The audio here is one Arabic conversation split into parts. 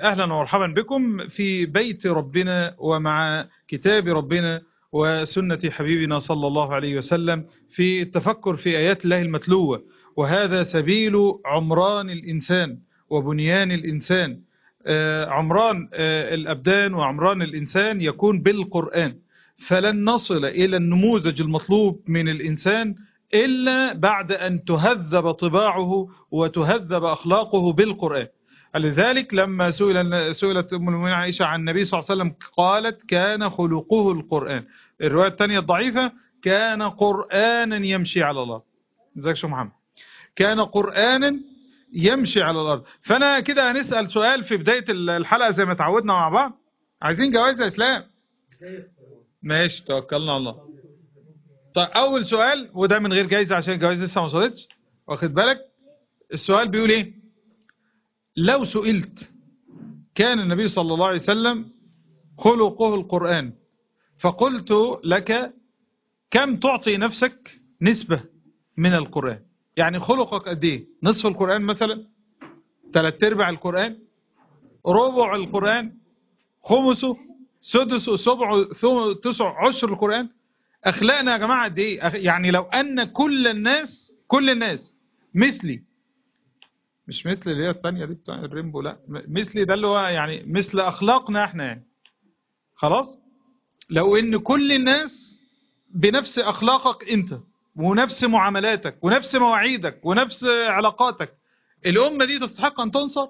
أهلا ومرحبا بكم في بيت ربنا ومع كتاب ربنا وسنة حبيبنا صلى الله عليه وسلم في التفكر في آيات الله المتلوة. وهذا سبيل عمران الإنسان وبنيان الإنسان. عمران الأبدان وعمران الإنسان يكون بالقرآن، فلن نصل إلى النموذج المطلوب من الإنسان إلا بعد أن تهذب طباعه وتهذب أخلاقه بالقرآن. لذلك لما سئلت أم المؤمنين عائشة عن النبي صلى الله عليه وسلم قالت كان خلقه القرآن. الرواية الثانية الضعيفة كان قرآنا يمشي على الأرض. ازيك شو محمد؟ كان قرآنا يمشي على الأرض. فأنا كده هنسأل سؤال في بداية الحلقة زي ما تعودنا مع بعض. عايزين جوائز يا إسلام؟ ماشي، توكلنا على الله. طيب أول سؤال، وده من غير جايزة عشان الجوائز لسه ما وصلتش، واخد بالك؟ السؤال بيقول إيه؟ لو سئلت كان النبي صلى الله عليه وسلم خلقه القرآن، فقلت لك كم تعطي نفسك نسبة من القرآن؟ يعني خلقك قد ايه؟ نصف القرآن مثلا؟ 3/4 القرآن؟ ربع القرآن؟ خمسه؟ سدسه؟ سبعه؟ تسع عشر القرآن؟ أخلاقنا يا جماعة قد ايه؟ يعني لو أن كل الناس مثلي، مش مثل اللي هي الثانية دي بتاع الريمبو، لا مثلي ده اللي هو يعني مثل أخلاقنا احنا، يعني خلاص. لو ان كل الناس بنفس أخلاقك انت ونفس معاملاتك ونفس مواعيدك ونفس علاقاتك، الأمة دي تستحق أن تنصر؟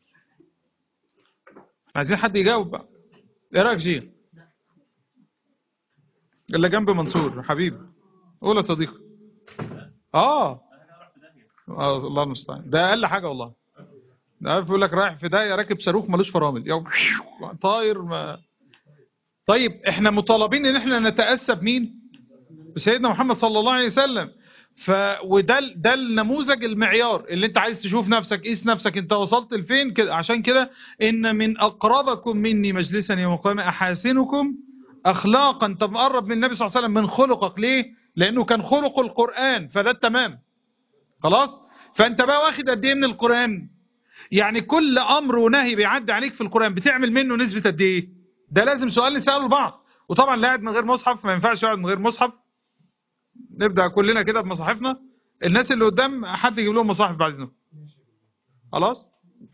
عايزين حد يجاوب بقى. ايه رأيك جيل اللي جنب منصور حبيبي؟ قول يا صديقي. الله المستعان، ده أقل حاجة والله. ده عارف يقول لك رايح في داهية راكب صاروخ ملوش فرامل، يوم طاير ما. طيب احنا مطالبين ان احنا نتأسى بمين؟ بسيدنا محمد صلى الله عليه وسلم. ده النموذج المعيار اللي انت عايز تشوف نفسك، قيس نفسك انت وصلت لفين كده. عشان كده ان من اقربكم مني مجلسا يوم القيامه احاسنكم اخلاقا. طب مقرب من النبي صلى الله عليه وسلم من خلقك ليه؟ لانه كان خلق القرآن، فده التمام خلاص. فانت بقى واخد قد ايه من القرآن؟ يعني كل امر ونهي بيعدي عليك في القرآن بتعمل منه نسبة قد ايه؟ ده لازم سؤال نسأله لبعض. وطبعا اللي قاعد من غير مصحف ما ينفعش يقعد من غير مصحف. نبدأ كلنا كده بمصاحفنا. الناس اللي قدام حد يجيب لهم مصاحف بعد اذنه. خلاص.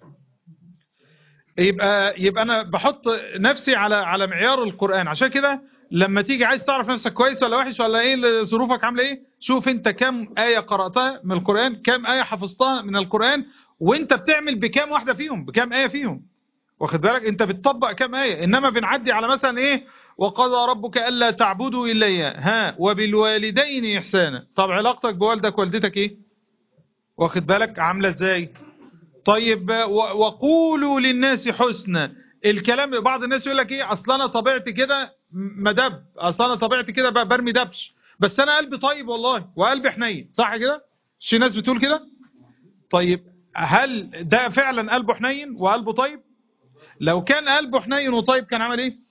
يبقى انا بحط نفسي على معيار القرآن. عشان كده لما تيجي عايز تعرف نفسك كويس ولا وحش ولا ايه ظروفك عامله ايه، شوف انت كم آية قرأتها من القرآن، كم آية حفظتها من القرآن، وانت بتعمل بكام واحدة فيهم، بكام آية فيهم، واخد بالك؟ انت بتطبق كام آية. انما بنعدي على مثلا ايه، وقضى ربك ألا تعبدوا إلا إياه وبالوالدين إحسانا. طب علاقتك بوالدك والدتك ايه؟ واخد بالك عاملة ازاي؟ طيب وقولوا للناس حسنا. الكلام بعض الناس يقول لك ايه، اصل انا طبيعتي كده مدب، اصل انا طبيعتي كده برمي دبش، بس انا قلبي طيب والله وقلبي حنين، صح كده؟ شي ناس بتقول كده. طيب هل ده فعلا قلبه حنين وقلبه طيب؟ لو كان قلبه حنين وطيب كان عمل ايه؟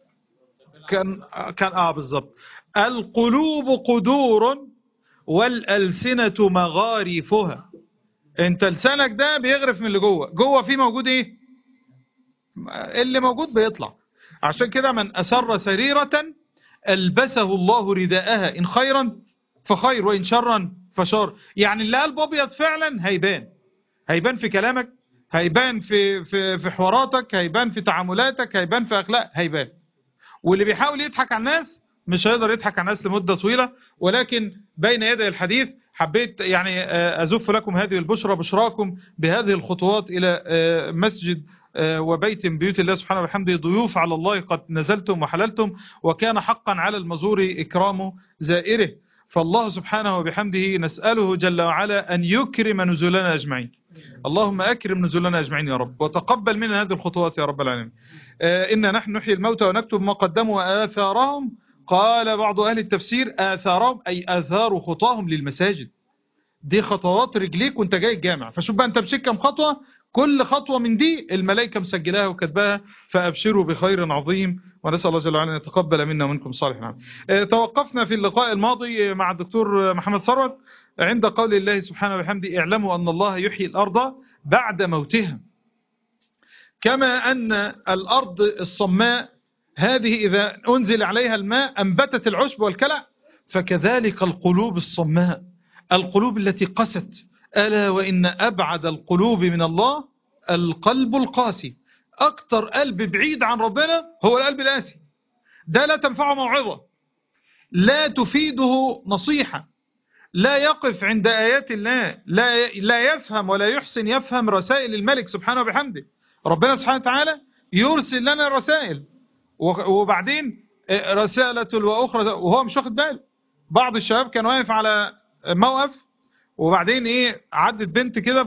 كان بالظبط. القلوب قدور والألسنة مغارفها. انت لسانك ده بيغرف من اللي جوه فيه موجود ايه؟ اللي موجود بيطلع. عشان كده من أسر سريرة ألبسه الله رداءها، إن خيرا فخير وإن شرا فشر. يعني اللي قلبه أبيض فعلا هيبان في كلامك، هيبان في حواراتك، هيبان في تعاملاتك، هيبان في أخلاق، هيبان. واللي بيحاول يضحك على الناس مش هيقدر يضحك على الناس لمدة طويلة. ولكن بين يدي الحديث حبيت يعني أزف لكم هذه البشرى، بشراكم بهذه الخطوات إلى مسجد وبيت من بيوت الله سبحانه وبحمده. ضيوف على الله قد نزلتم وحللتم، وكان حقا على المزور إكرام زائره. فالله سبحانه وبحمده نسأله جل وعلا أن يكرم نزولنا أجمعين. اللهم أكرم نزولنا أجمعين يا رب، وتقبل منا هذه الخطوات يا رب العالمين. إنا نحن نحيي الموتى ونكتب ما قدموا وآثارهم. قال بعض أهل التفسير آثارهم أي آثار خطاهم للمساجد. دي خطوات رجليك وانت جاي الجامع. فشوف بقى انت مشيت كم خطوة، كل خطوة من دي الملائكة مسجلاها وكتباها. فأبشروا بخير عظيم، ونسأل الله جل وعلا أن يتقبل منا ومنكم صالح العمل. توقفنا في اللقاء الماضي مع الدكتور محمد ثروت عند قول الله سبحانه وبحمده اعلموا أن الله يحيي الأرض بعد موتها. كما أن الأرض الصماء هذه إذا أنزل عليها الماء أنبتت العشب والكلع، فكذلك القلوب الصماء، القلوب التي قست. ألا وإن أبعد القلوب من الله القلب القاسي. أكتر قلب بعيد عن ربنا هو القلب القاسي. ده لا تنفعه موعظة، لا تفيده نصيحة، لا يقف عند آيات الله، لا يفهم ولا يحسن يفهم رسائل الملك سبحانه وبحمده. ربنا سبحانه وتعالى يرسل لنا رسائل، وبعدين رسالة وأخرى وهو مش واخد باله. بعض الشباب كان واقف على موقف، وبعدين عدت بنت كده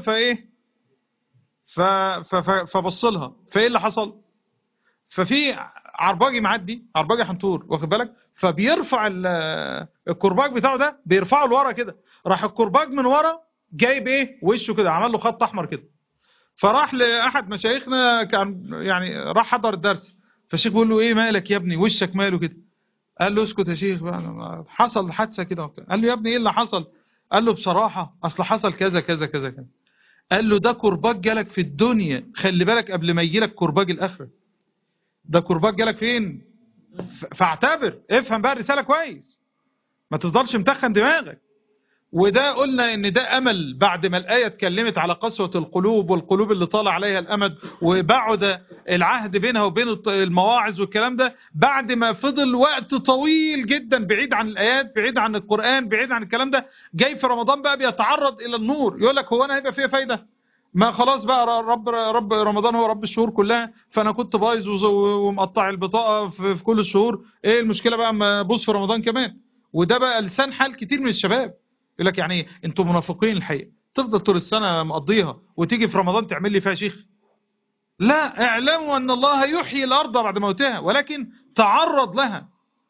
فبص لها، فايه اللي حصل؟ ففي عرباجي معدي، عرباجي حنطور، واخد بالك؟ فبيرفع الكرباج بتاعه ده، بيرفعه لورا كده، راح الكرباج من ورا جايب وشه كده، عمل له خط احمر كده. فراح لاحد مشايخنا، كان يعني راح حضر الدرس، فالشيخ بيقول له ايه مالك يا ابني، وشك ماله كده؟ قال له اسكت يا شيخ بقى، حصل حادثه كده وبتاع. قال له يا ابني ايه اللي حصل؟ قال له بصراحه اصل حصل كذا كذا كذا كذا. قال له ده كرباج جالك في الدنيا، خلي بالك قبل ما يجي لك كرباج الاخره. ده كرباج جالك فين؟ فاعتبر، افهم بقى الرساله كويس، ما تفضلش متخن دماغك. وده قلنا ان ده امل، بعد ما الايه اتكلمت على قسوه القلوب والقلوب اللي طال عليها الامد، وبعد العهد بينها وبين المواعظ والكلام ده، بعد ما فضل وقت طويل جدا بعيد عن الايات، بعيد عن القران، بعيد عن الكلام ده، جاي في رمضان بقى بيتعرض الى النور. يقول لك هو انا هيبقى فيها فايده؟ ما خلاص بقى، رب رمضان هو رب الشهور كلها، فانا كنت بايظ ومقطع البطاقه في كل الشهور، ايه المشكله بقى اما ابص في رمضان كمان؟ وده بقى لسان حال كتير من الشباب. يقول لك يعني انتوا منافقين الحقيقه، تفضل طول السنه مقضيها وتيجي في رمضان تعمل لي فيها شيخ؟ لا، اعلموا ان الله يحيي الارض بعد موتها، ولكن تعرض لها.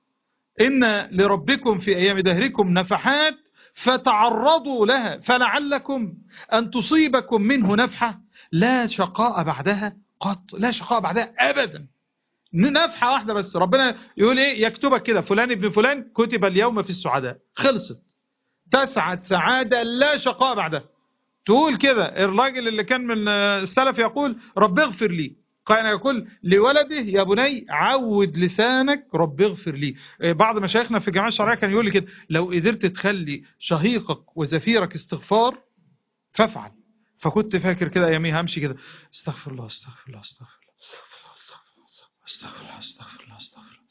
ان لربكم في ايام دهركم نفحات فتعرضوا لها، فلعلكم ان تصيبكم منه نفحه لا شقاء بعدها قط، لا شقاء بعدها ابدا. نفحه واحده بس، ربنا يقول يكتبك كده فلان ابن فلان كتب اليوم في السعداء، خلصت، تسعد سعادة لا شقاء بعدها. تقول كده. الراجل اللي كان من السلف يقول رب اغفر لي، كان يقول لولده يا بني عود لسانك رب اغفر لي. بعض مشايخنا في الجماعة الشرعية كان يقول لي كده، لو قدرت تخلي شهيقك وزفيرك استغفار فافعل. فكنت فاكر كده اياميها همشي كده، استغفر الله استغفر الله استغفر الله استغفر الله استغفر الله استغفر الله،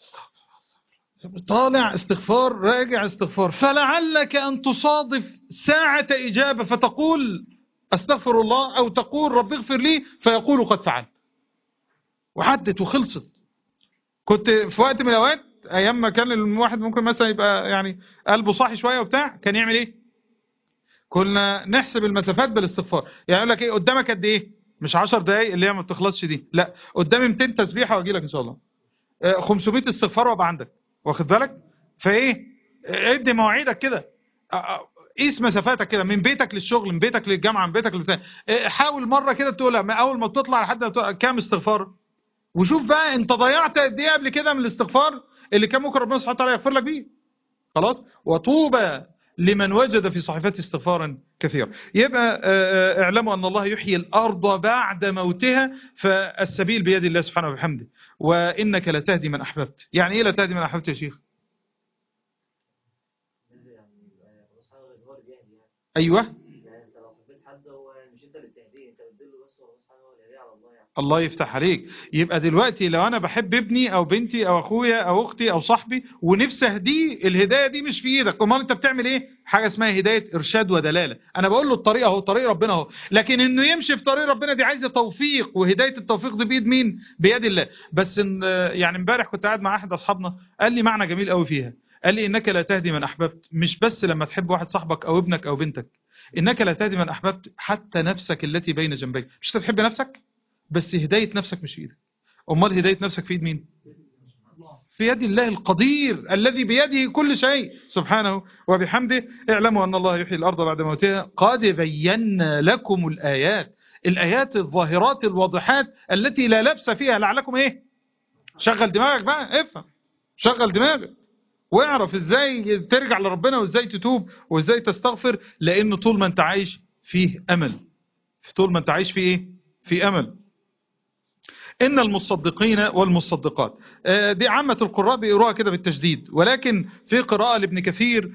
طالع استغفار، راجع استغفار، فلعلك أن تصادف ساعة إجابة فتقول أستغفر الله، أو تقول رب اغفر لي فيقول قد فعلت، وحدت وخلصت. كنت في وقت من الأوقات أيام ما كان الواحد ممكن مثلا يبقى يعني قلبه صاحي شوية وبتاع، كان يعمل إيه؟ كنا نحسب المسافات بالاستغفار. يعني يقول لك قدامك قد إيه؟ مش 10 دقايق اللي هي ما بتخلصش دي، لا، قدامي 200 تسبيحة وأجي لك إن شاء الله، 500 استغفار وابقى عندك، واخد بالك؟ ادي مواعيدك كده، قيس مسافاتك كده من بيتك للشغل، من بيتك للجامعه، من بيتك للبتاع. حاول مره كده تقولها اول ما بتطلع لحد كام استغفار، وشوف بقى انت ضيعت قد ايه قبل كده من الاستغفار اللي كان ممكن ربنا سبحانه وتعالى يغفر لك بيه. خلاص، وطوبى لمن وجد في صحيفته استغفارا كثيرا. يبقى اعلموا أن الله يحيي الأرض بعد موتها، فالسبيل بيد الله سبحانه وبحمده. وإنك لتهدي من أحببت. يعني إيه لتهدي من أحببت يا شيخ؟ أيوة، الله يفتح عليك. يبقى دلوقتي لو انا بحب ابني او بنتي او اخويا او اختي او صاحبي ونفسي اهديه، الهدايه دي مش في ايدك، امال انت بتعمل ايه؟ حاجه اسمها هدايه ارشاد ودلاله. انا بقول له الطريق اهو، طريق ربنا اهو، لكن انه يمشي في طريق ربنا دي عايزه توفيق، وهدايه التوفيق دي بايد مين؟ بيد الله. بس يعني امبارح كنت قاعد مع احد اصحابنا قال لي معنى جميل قوي فيها، قال لي انك لا تهدي من احببت، مش بس لما تحب واحد صاحبك او ابنك او بنتك، انك لا تهدي من احببت حتى نفسك التي بين جنبيك. مش انت تحب نفسك بس هداية نفسك مش في ايدك، امال هداية نفسك في ايد مين؟ في يد الله القدير الذي بيده كل شيء سبحانه وبحمده. اعلموا ان الله يحيي الارض بعد موتها قد بينا لكم الايات، الايات الظاهرات الواضحات التي لا لبس فيها، لعلكم ايه؟ شغل دماغك بقى، افهم، شغل دماغك واعرف ازاي ترجع لربنا وازاي تتوب وازاي تستغفر، لان طول ما انت عايش فيه امل، طول ما انت عايش فيه ايه؟ في امل. إن المصدقين والمصدقات. دي عامة القراء بيقروها كده بالتشديد، ولكن في قراءة لابن كثير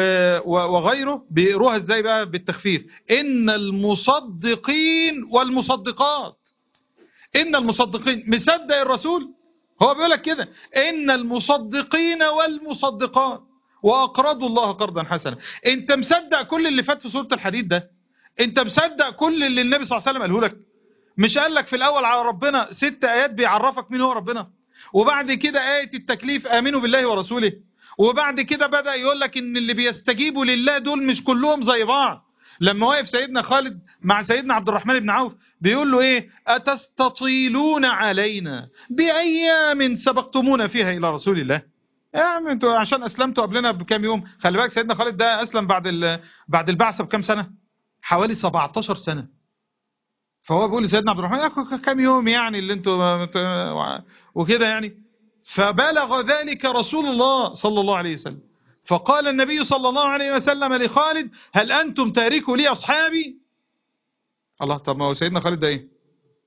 وغيره بيقروها ازاي بقى بالتخفيف. إن المصدقين والمصدقات. إن المصدقين مصدق الرسول، هو بيقول لك كده إن المصدقين والمصدقات وأقرضوا الله قرضا حسنا. أنت مصدق كل اللي فات في سورة الحديد ده؟ أنت مصدق كل اللي النبي صلى الله عليه وسلم قاله لك؟ مش قال لك في الأول على ربنا 6 آيات بيعرفك مين هو ربنا، وبعد كده آية التكليف آمنوا بالله ورسوله، وبعد كده بدأ يقول لك إن اللي بيستجيبوا لله دول مش كلهم زي بعض. لما واقف سيدنا خالد مع سيدنا عبد الرحمن بن عوف بيقول له إيه؟ أتستطيلون علينا بأيام سبقتمونا فيها إلى رسول الله؟ يعني انتوا عشان أسلمتوا قبلنا بكام يوم. خلي بالك سيدنا خالد ده أسلم بعد البعثة بكام سنة؟ حوالي 17 سنة. فهو بيقول لسيدنا عبد الرحمن كم يوم يعني اللي انتوا وكده يعني. فبلغ ذلك رسول الله صلى الله عليه وسلم، فقال النبي صلى الله عليه وسلم لخالد هل أنتم تاركوا لي أصحابي؟ الله، طب ما هو سيدنا خالد ده ايه؟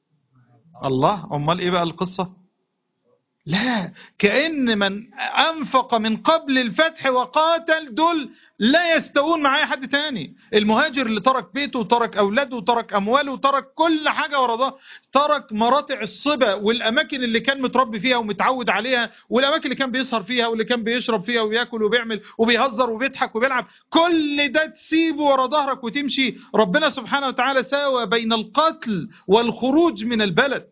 الله، امال ايه بقى القصة؟ لا، كأن من أنفق من قبل الفتح وقاتل دول لا يستوون مع أي حد تاني. المهاجر اللي ترك بيته وترك أولاده وترك أمواله وترك كل حاجة وراه، ترك مراتع الصبا والأماكن اللي كان متربي فيها ومتعود عليها، والأماكن اللي كان بيسهر فيها واللي كان بيشرب فيها وبياكل وبيعمل وبيهزر وبيضحك وبيلعب، كل ده تسيبه ورا ظهرك وتمشي. ربنا سبحانه وتعالى ساوى بين القتل والخروج من البلد.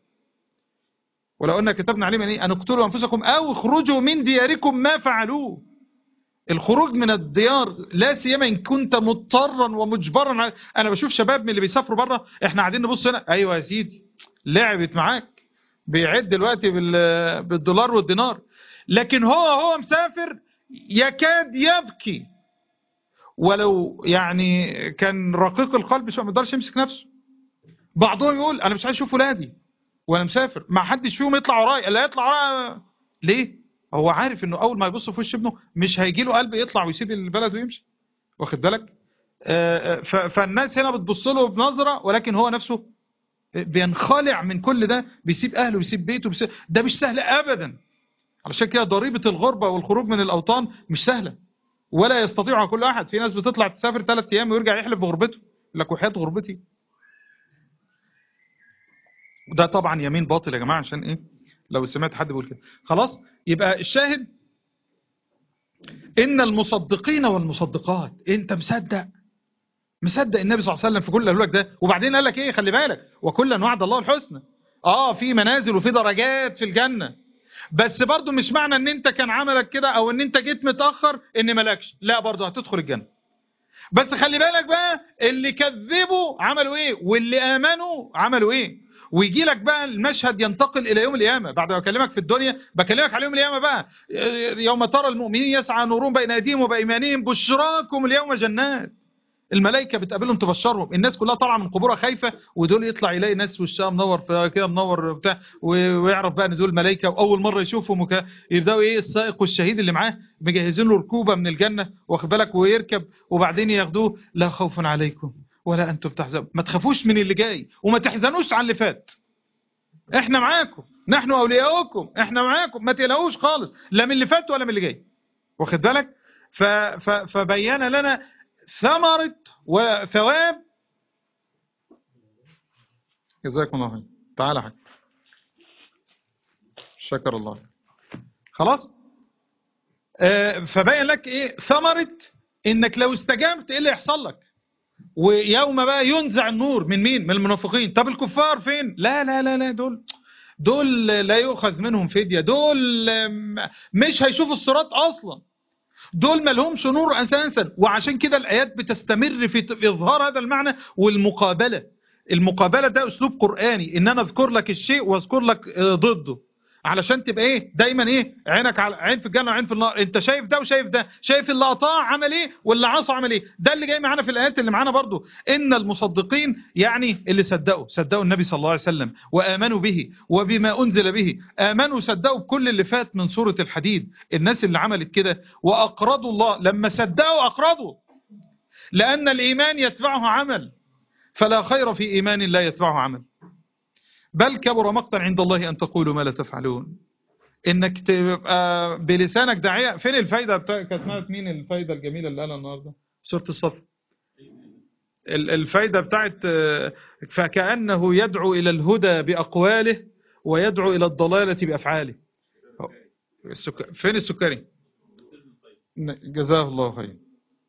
ولو أن كتبنا عليهم أن اقتلوا أنفسكم أو اخرجوا من دياركم ما فعلوه. الخروج من الديار لا سيما إن كنت مضطرا ومجبرا. أنا بشوف شباب من اللي بيسافروا بره، إحنا قاعدين نبص هنا، أيوة يا سيدي لعبت معاك، بيعد دلوقتي بالدولار والدينار، لكن هو مسافر يكاد يبكي. ولو يعني كان رقيق القلب شو ما يقدرش يمسك نفسه. بعضهم يقول أنا مش عايز أشوف ولادي وانا مسافر، ما حدش فيهم يطلع ورايا، اللي هيطلع ورايا ليه؟ هو عارف انه اول ما يبص في وش ابنه مش هيجي له قلب يطلع ويسيب البلد ويمشي، واخد بالك؟ فالناس هنا بتبص له بنظرة، ولكن هو نفسه بينخلع من كل ده، بيسيب اهله ويسيب بيته ده مش سهل ابدا. علشان كده ضريبة الغربة والخروج من الاوطان مش سهلة، ولا يستطيعها كل احد. في ناس بتطلع تسافر 3 ايام ويرجع يحلف بغربته، يقول لك وحياة غربتي. وده طبعا يمين باطل يا جماعة. عشان ايه؟ لو سمعت حد بيقول كده خلاص. يبقى الشاهد ان المصدقين والمصدقات. انت مصدق النبي صلى الله عليه وسلم في كل اللي قاله لك ده، وبعدين قال لك ايه؟ خلي بالك وكلا وعد الله الحسنى. في منازل وفي درجات في الجنة، بس برضو مش معنى ان انت كان عملك كده او ان انت جيت متأخر ان ملكش، لا برضو هتدخل الجنة. بس خلي بالك بقى اللي كذبوا عملوا ايه واللي امنوا عملوا ايه. ويجي لك بقى المشهد ينتقل الى يوم القيامه. بعد ما اكلمك في الدنيا بكلمك على يوم القيامه بقى. يوم ترى المؤمنين يسعى نورهم بين ايديهم وبايمانهم بشراكم اليوم جنات. الملائكه بتقابلهم تبشرهم، الناس كلها طالعه من قبورها خايفه، ودول يطلع يلاقي ناس وشها منور كده منور بتاع، ويعرف بقى ان دول ملائكه، واول مره يشوفهم يبداوا ايه السائق والشهيد اللي معاه مجهزين له ركوبه من الجنه، واخد بالك، ويركب وبعدين ياخدوه. لا خوف عليكم ولا انتم تحزنون. ما تخافوش من اللي جاي وما تحزنوش على اللي فات، احنا معاكم، نحن اولياؤكم، احنا معاكم، ما تقلقوش خالص لا من اللي فات ولا من اللي جاي، واخد بالك. فبين لنا ثمرة وثواب. جزاكم الله خير. تعالى حاج، شكر الله. خلاص. فبين لك ايه ثمرة انك لو استجابت ايه اللي يحصل لك. ويوم بقى ينزع النور من مين؟ من المنافقين. طب الكفار فين؟ لا لا لا لا، دول لا يؤخذ منهم فدية، دول مش هيشوفوا الصراط اصلا، دول ما لهمش نور اساسا. وعشان كده الايات بتستمر في اظهار هذا المعنى. المقابلة ده اسلوب قرآني، ان انا اذكر لك الشيء واذكر لك ضده، علشان تبقى ايه دايما ايه عينك على عين في الجنة وعين في النار. انت شايف ده وشايف ده، شايف اللي اطاع عمل ايه واللي عصى عمل ايه. ده اللي جاي معانا في الايات اللي معانا برضو. ان المصدقين يعني اللي صدقوا النبي صلى الله عليه وسلم وامنوا به وبما انزل به، امنوا صدقوا بكل اللي فات من سورة الحديد. الناس اللي عملت كده واقرضوا الله، لما صدقوا اقرضوا، لان الايمان يتبعه عمل، فلا خير في ايمان لا يتبعه عمل. بل كبر مقتا عند الله أن تقولوا ما لا تفعلون. إنك تبقى بلسانك داعية. فين الفايدة كانت اسمها مين الفايدة الجميلة اللي قالها النهاردة سورة الصف؟ الفايدة بتاعت فكأنه يدعو إلى الهدى بأقواله ويدعو إلى الضلالة بأفعاله. فين السكري؟ جزاه الله خير.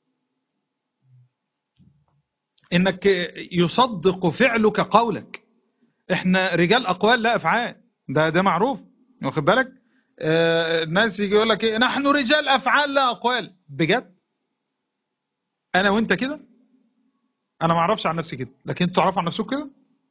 إنك يصدق فعلك قولك. إحنا رجال أقوال لا أفعال، ده معروف، واخد بالك؟ الناس يجي يقول لك إيه، نحن رجال أفعال لا أقوال. بجد أنا وإنت كده؟ أنا ما أعرفش عن نفسي كده، لكن أنتوا تعرفوا عن نفسكم كده؟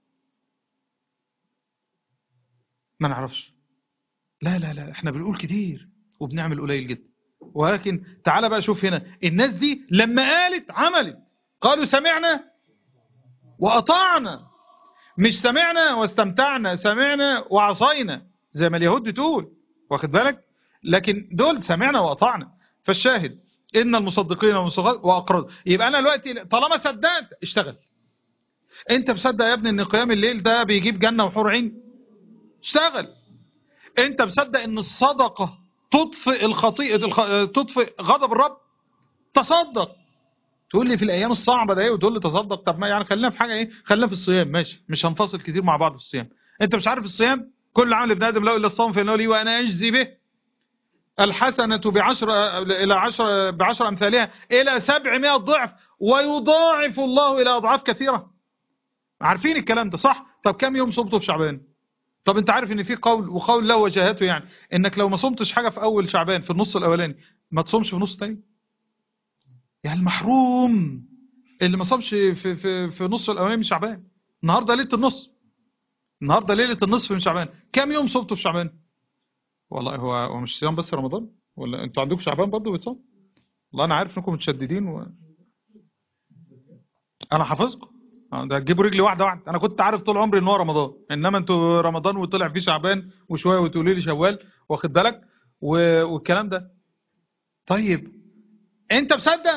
ما نعرفش. لا لا لا، إحنا بنقول كتير وبنعمل قليل جدا. ولكن تعال بقى شوف هنا، الناس دي لما قالت عملت. قالوا سمعنا وأطعنا، مش سمعنا واستمتعنا، سمعنا وعصينا زي ما اليهود بتقول، واخد بالك؟ لكن دول سمعنا وأطعنا. فالشاهد إن المصدقين والمصدقات وأقرضوا. يبقى أنا دلوقتي طالما صدقت اشتغل. أنت مصدق يا ابني إن قيام الليل ده بيجيب جنة وحور عين؟ اشتغل. أنت مصدق إن الصدقة تطفئ الخطيئة، تطفئ غضب الرب؟ تصدق. تقول لي في الايام الصعبه ده ايه وتقول لي تصدق؟ طب ما يعني خلينا في حاجه ايه، خلينا في الصيام، ماشي، مش هنفصل كتير مع بعض في الصيام. انت مش عارف الصيام كل عمل ابن ادم له الا الصوم فانه لي وانا اجزي به. الحسنه بعشر امثالها الى 700 ضعف ويضاعف الله الى اضعاف كثيره. عارفين الكلام ده صح؟ طب كم يوم صمتوا في شعبان؟ طب انت عارف ان في قول وقول له وجهاته، يعني انك لو ما صمتش حاجه في اول شعبان في النص الاولاني ما تصومش في النص الثاني. يعني المحروم اللي ما صامش في نص الاولاني من شعبان. النهارده ليله النص، النهارده ليله النصف من شعبان. كام يوم صمتوا في شعبان؟ والله هو مش صيام بس رمضان، ولا انتوا عندكم شعبان برضه بتصوم؟ والله انا عارف انكم متشددين انا حافظكم. ده تجيبوا رجلي واحده واحده. انا كنت عارف طول عمري ان هو رمضان، انما انتوا رمضان وطلع فيه شعبان وشويه وتقولوا لي شوال، واخد بالك؟ والكلام ده. طيب انت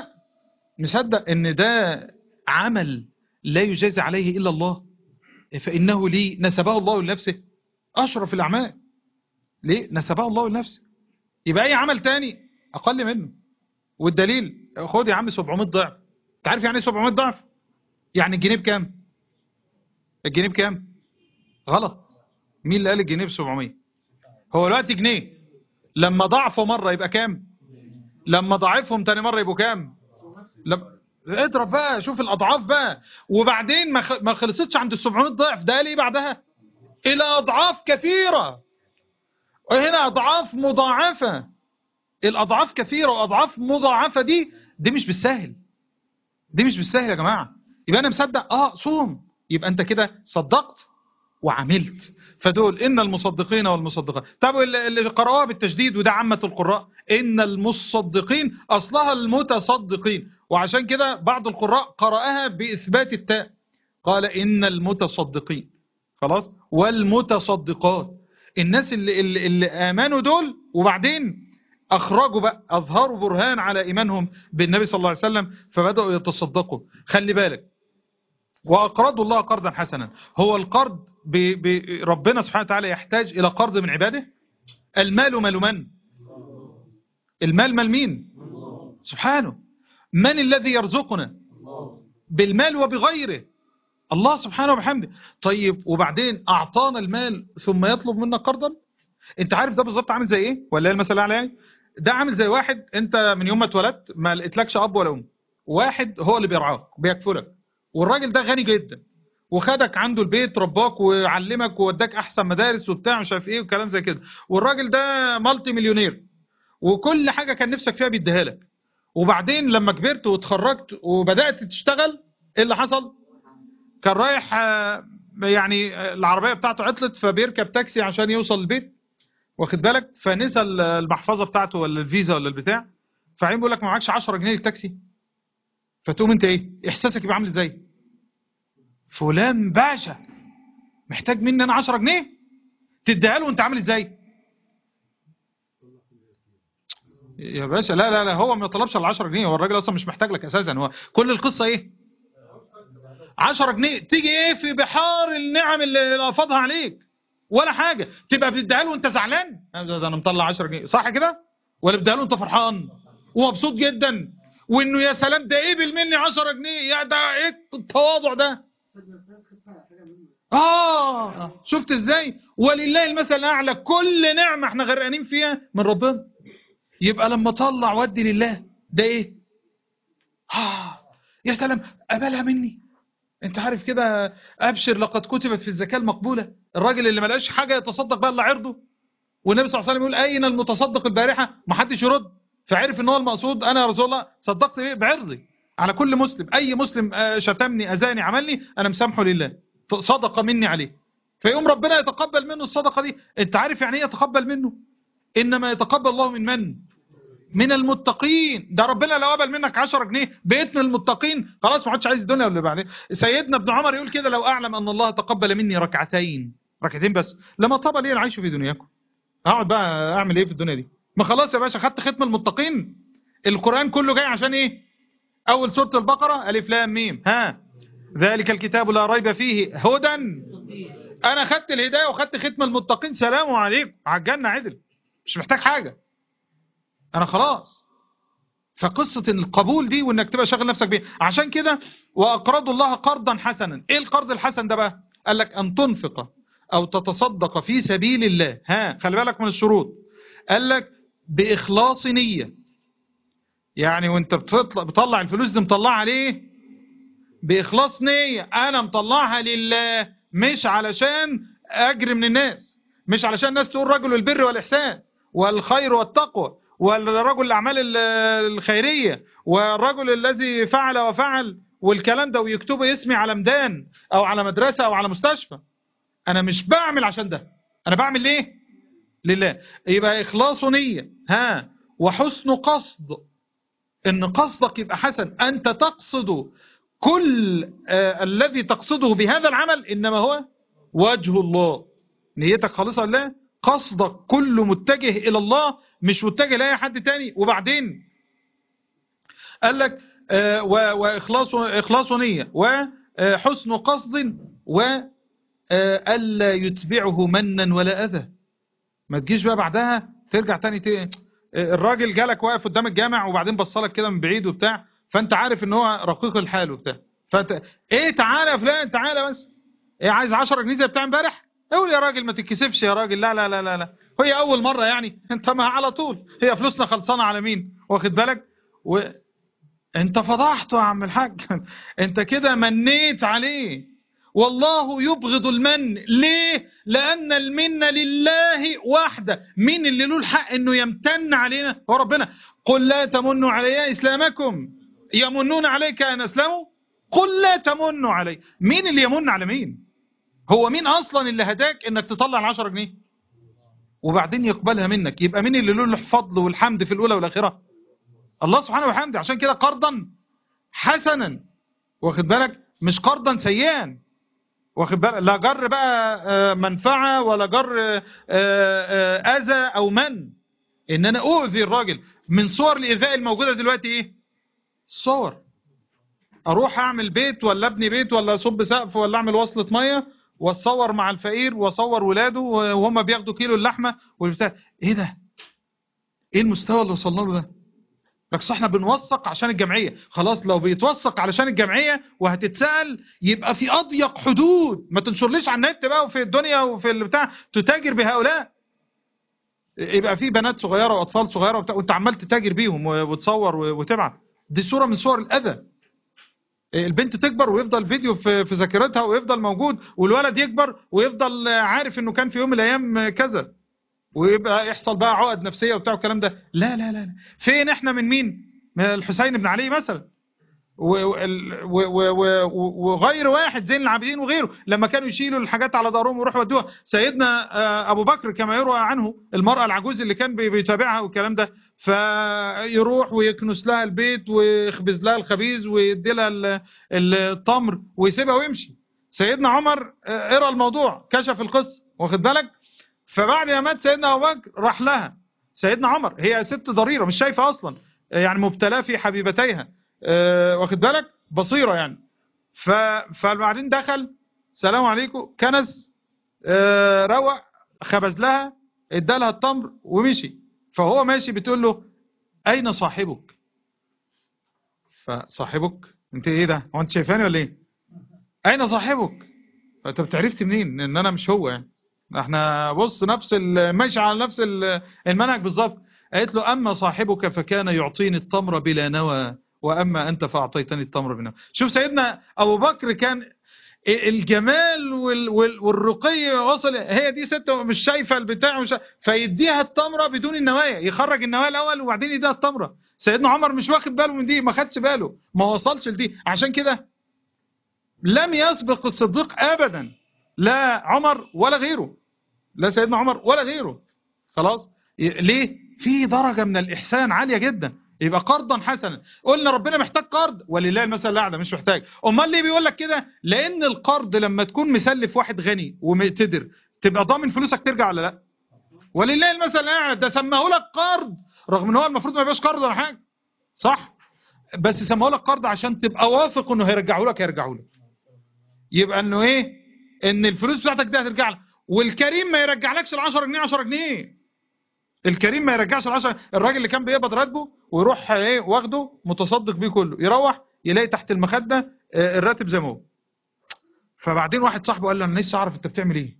مصدق ان ده عمل لا يجازي عليه الا الله، فانه لي نسبه الله لنفسه، اشرف الاعمال ليه نسبه الله لنفسه. يبقى اي عمل تاني اقل منه. والدليل خد يا عم 700 ضعف. انت عارف يعني ايه 700 ضعف؟ يعني الجنيه بكام؟ الجنيه بكام؟ غلط. مين اللي قال الجنيه ب 700؟ هو دلوقتي جنيه لما ضعفه مره يبقى كام؟ لما ضاعفهم تاني مره يبقوا كام؟ اضرب بقى شوف الاضعاف بقى. وبعدين ما خلصتش عند ال 700 ضعف، ده ليه بعدها الى اضعاف كثيره، وهنا اضعاف مضاعفه. الاضعاف كثيره واضعاف مضاعفه، دي مش بالسهل، دي مش بالسهل يا جماعه. يبقى انا مصدق صوم، يبقى انت كده صدقت وعملت. فدول ان المصدقين والمصدقات. طب اللي قرأوها بالتشديد وده عامة القراء، ان المصدقين اصلها المتصدقين، وعشان كده بعض القراء قرأها باثبات التاء، قال ان المتصدقين خلاص والمتصدقات. الناس اللي امنوا دول وبعدين اخرجوا بقى اظهروا برهان على ايمانهم بالنبي صلى الله عليه وسلم فبدأوا يتصدقوا. خلي بالك، وأقرضوا الله قرضا حسنا. هو القرض ربنا سبحانه وتعالى يحتاج إلى قرض من عباده؟ المال مال من؟ المال مال مين؟ سبحانه. من الذي يرزقنا بالمال وبغيره؟ الله سبحانه وبحمده. طيب وبعدين أعطانا المال ثم يطلب منا قرضا؟ انت عارف ده بالظبط عامل زي ايه؟ ولا المثل عليه؟ ده عامل زي واحد انت من يوم ما اتولدت ما لقيتلكش اب ولا ام، واحد هو اللي بيرعاك بيكفلك، والراجل ده غني جدا وخدك عنده البيت رباك وعلمك ووداك احسن مدارس وبتاع مش عارف ايه وكلام زي كده، والراجل ده مالتي مليونير وكل حاجه كان نفسك فيها بيديها لك. وبعدين لما كبرت واتخرجت وبدات تشتغل، ايه اللي حصل؟ كان رايح يعني العربيه بتاعته عطلت فبيركب تاكسي عشان يوصل البيت، واخد بالك؟ فنسى المحفظه بتاعته ولا الفيزا ولا البتاع، فعين بيقول لك ما معكش 10 جنيه للتاكسي. فتقوم انت ايه احساسك يبقى عامل ازاي؟ فلان باشا محتاج مني انا 10 جنيه تديها له وانت عامل ازاي؟ يا باشا لا لا لا، هو ما طلبش ال 10 جنيه، هو الراجل اصلا مش محتاج لك اساسا. هو كل القصه ايه؟ 10 جنيه تيجي ايه في بحار النعم اللي افاضها عليك؟ ولا حاجة. تبقى بتديها له وانت زعلان، ده انا مطلع 10 جنيه صح كده؟ ولا بتديها له وانت فرحان ومبسوط جدا وانه يا سلام ده ايه بالمني 10 جنيه، يا ده ايه التواضع ده؟ شفت ازاي؟ ولله المثل الاعلى. كل نعمة احنا غرقانين فيها من ربنا. يبقى لما طلع ودي لله ده ايه؟ يا سلام قبلها مني. انت عارف كده، ابشر لقد كتبت في الزكاة المقبولة. الراجل اللي ملقاش حاجة يتصدق بقى الا عرضه، والنبي صلى الله عليه وسلم يقول اين المتصدق البارحة؟ ما حدش يرد، فعرف ان هو المقصود انا يا رسول الله صدقت بعرضي على كل مسلم. اي مسلم شتمني اذاني عملني انا مسامحه لله، صدقة مني عليه. فيقوم ربنا يتقبل منه الصدقة دي. انت عارف يعني ايه يتقبل منه؟ انما يتقبل الله من المتقين. ده ربنا لو قبل منك 10 جنيه بقيت من المتقين خلاص، ما حدش عايز الدنيا واللي بعدين. سيدنا ابن عمر يقول كده: لو اعلم ان الله تقبل مني ركعتين بس لما طاب لي العيش في دنياكم. اقعد بقى اعمل ايه في الدنيا دي؟ ما خلاص يا باشا خدت ختم المتقين. القرآن كله جاي عشان ايه؟ اول سورة البقرة الف لام ميم ذلك الكتاب لا ريب فيه هدى. انا خدت الهداية وخدت ختم المتقين، سلام عليكم على الجنة عدل، مش محتاج حاجة انا خلاص. فقصة القبول دي وانك تبقى شاغل نفسك بيه. عشان كده واقرضوا الله قرضا حسنا. ايه القرض الحسن ده بقى؟ قال لك ان تنفق او تتصدق في سبيل الله. خلي بالك من الشروط. قال لك باخلاص نية. يعني وانت بتطلع الفلوس دي مطلعها ليه؟ باخلاص نية. انا مطلعها لله، مش علشان اجري من الناس، مش علشان الناس تقول رجل البر والاحسان والخير والتقوى والرجل الأعمال الخيرية والرجل الذي فعل وفعل والكلام ده، ويكتبوا اسمي على ميدان أو على مدرسة أو على مستشفى. أنا مش بعمل عشان ده، أنا بعمل ليه؟ لله. يبقى إخلاص نية وحسن قصد. إن قصدك يبقى حسن، أنت تقصد كل الذي تقصده بهذا العمل إنما هو وجه الله. نيتك خالصة لله، قصدك كله متجه إلى الله، مش متجه لأي حد تاني. وبعدين قال لك وإخلاص نية وحسن قصد وألا يتبعه منا ولا أذى. ما تجيش بقى بعدها ترجع تاني الراجل جالك واقف قدام الجامع وبعدين بصلك كده من بعيد وبتاع، فانت عارف ان هو رقيق الحال وبتاع، فانت ايه تعالى يا فلان تعالى بس، ايه عايز 10 جنيه زي بتاع امبارح؟ قول يا راجل ما تتكسفش يا راجل، لا لا لا لا لا، هي اول مرة يعني، انت ما على طول هي فلوسنا خلصانة على مين؟ واخد بالك؟ انت فضحته يا عم الحاج انت كده منيت عليه. والله يبغض المن. ليه؟ لأن المن لله وحده. مين اللي له الحق انه يمتن علينا؟ هو ربنا. قل لا تمنوا علي إسلامكم، يمنون عليك أن أسلموا، قل لا تمنوا علي. مين اللي يمن على مين؟ هو مين أصلا اللي هداك انك تطلع 10 جنيه وبعدين يقبلها منك؟ يبقى مين اللي له الفضل والحمد في الأولى والآخرة؟ الله سبحانه وحمده. عشان كده قرضا حسنا، واخد بالك؟ مش قرضا سيئا، واخد بالك؟ لا جر بقى منفعة ولا جر أذى أو من، إن أنا أؤذي الراجل. من صور الإيذاء الموجودة دلوقتي إيه؟ الصور. أروح أعمل بيت ولا أبني بيت ولا أصب سقف ولا أعمل وصلة مية واتصور مع الفقير واصور ولاده وهم بياخدوا كيلو اللحمة والبتاع. إيه ده؟ إيه المستوى اللي وصلنا له ده؟ لكن احنا بنوثق عشان الجمعية. خلاص لو بيتوثق علشان الجمعية وهتتسأل يبقى في أضيق حدود. ما تنشرليش على النت بقى وفي الدنيا وفي البتاع تتاجر بهؤلاء. يبقى في بنات صغيرة وأطفال صغيرة وانت عمال تتاجر بيهم وتصور وتبعت. دي صورة من صور الأذى. البنت تكبر ويفضل فيديو في ذاكرتها ويفضل موجود، والولد يكبر ويفضل عارف انه كان في يوم من الأيام كذا، ويبقى يحصل بقى عقد نفسية وبتاع الكلام ده. لا لا لا، فين احنا من مين؟ من الحسين بن علي مثلا وغير واحد زين العابدين وغيره، لما كانوا يشيلوا الحاجات على ظهرهم ويروحوا يودوها. سيدنا ابو بكر كما يروى عنه، المرأة العجوز اللي كان بيتابعها والكلام ده، فيروح ويكنس لها البيت ويخبز لها الخبيز ويدي لها التمر ويسيبها ويمشي. سيدنا عمر قرأ الموضوع، كشف القصة، واخد بالك؟ فبعد ما مات سيدنا أبو بكر راح لها سيدنا عمر، هي ست ضريرة مش شايفة أصلا، يعني مبتلاه في حبيبتيها، واخد بالك؟ بصيرة يعني. فبعدين دخل سلام عليكم كنس، روق، خبز لها، ادالها التمر ومشي. فهو ماشي بتقول له اين صاحبك؟ فصاحبك انت ايه ده، هو انت شايفاني ولا ايه؟ اين صاحبك؟ انت بتعرفتي منين ان انا مش هو يعني؟ احنا بص نفس ماشي على نفس المنهج بالظبط. قالت له اما صاحبك فكان يعطيني التمر بلا نوى، واما انت فاعطيتني التمر بنوى. شوف سيدنا ابو بكر كان الجمال والرقي وصل، هي دي ست مش شايفه البتاع مش فيديها التمره بدون النوايا، يخرج النوايا الاول وبعدين يديها التمره. سيدنا عمر مش واخد باله من دي، ما خدش باله، ما وصلش لدي. عشان كده لم يسبق الصديق ابدا، لا عمر ولا غيره، لا سيدنا عمر ولا غيره. خلاص ليه؟ في درجه من الاحسان عاليه جدا. يبقى قرضا حسنا. قلنا ربنا محتاج قرض، ولله المثل الاعلى مش محتاج. امال ليه بيقول لك كده؟ لان القرض لما تكون مسلف واحد غني ومقتدر تبقى ضامن فلوسك ترجع ولا لا؟ ولله المثل الاعلى. ده سماه لك قرض رغم ان هو المفروض ما يبقاش قرض ولا حاجه، صح؟ بس سماه لك قرض عشان تبقى واثق انه هيرجعه لك. يبقى انه ايه؟ ان الفلوس بتاعتك دي هترجع لك. والكريم ما يرجعلكش ال10 جنيه 10 جنيه. الكريم ما يرجعش ال10. الراجل اللي كان بيقبض راتبه ويروح ايه واخده متصدق بيه كله، يروح يلاقي تحت المخده الراتب زي ما هو. فبعدين واحد صاحبه قال له انا نفسي اعرف انت بتعمل ايه.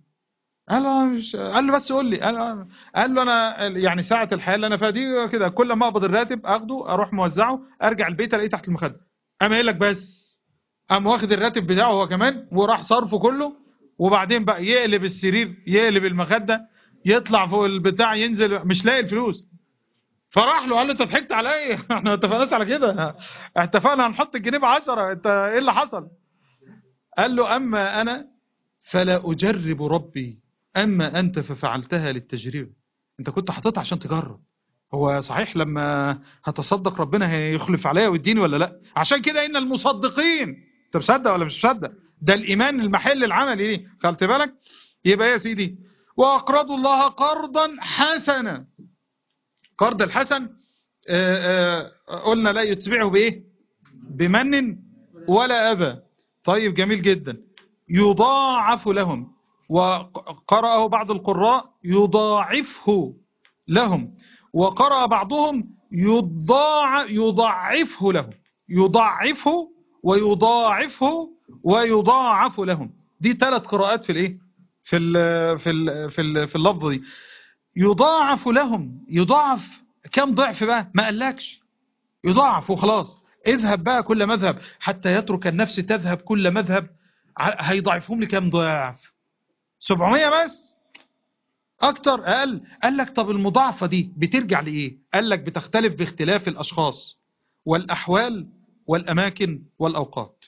قال له بس قول لي. قال له انا يعني ساعه الحياه اللي انا فيها دي كده، كل ما اقبض الراتب اخده اروح موزعه، ارجع البيت الاقيه تحت المخده. قام قايل لك بس قام واخد الراتب بتاعه هو كمان وراح صرفه كله، وبعدين بقى يقلب السرير يقلب المخده، يطلع فوق البتاع ينزل مش لاقي الفلوس. فراح له قال له انت ضحكت عليا احنا ما اتفقناش على كده، اتفقنا هنحط الجنيه ب10، انت ايه اللي حصل؟ قال له اما انا فلا اجرب ربي، اما انت ففعلتها للتجريب. انت كنت حاططها عشان تجرب، هو صحيح لما هتصدق ربنا هيخلف عليا ويديني ولا لا؟ عشان كده ان المصدقين، انت مصدق ولا مش مصدق؟ ده الايمان المحل العملي ليه، خدت بالك؟ يبقى يا سيدي واقرضوا الله قرضا حسنا. قرض الحسن قلنا لا يتبعه بايه؟ بمن ولا اذى. طيب جميل جدا. يضاعف لهم، وقرأه بعض القراء يضاعفه لهم، وقرأ بعضهم يضاعفه لهم، يضاعفه ويضاعفه ويضاعف لهم. دي 3 قراءات في الايه؟ في اللفظ دي. يضاعف لهم، يضاعف كم ضعف بقى؟ ما قالكش، يضاعف وخلاص. اذهب بقى كل مذهب حتى يترك النفس تذهب كل مذهب، هيضاعفهم لي كم ضعف؟ 700 بس؟ اكتر اقل؟ قال لك طب المضاعفة دي بترجع لايه؟ قال لك بتختلف باختلاف الاشخاص والاحوال والاماكن والاوقات.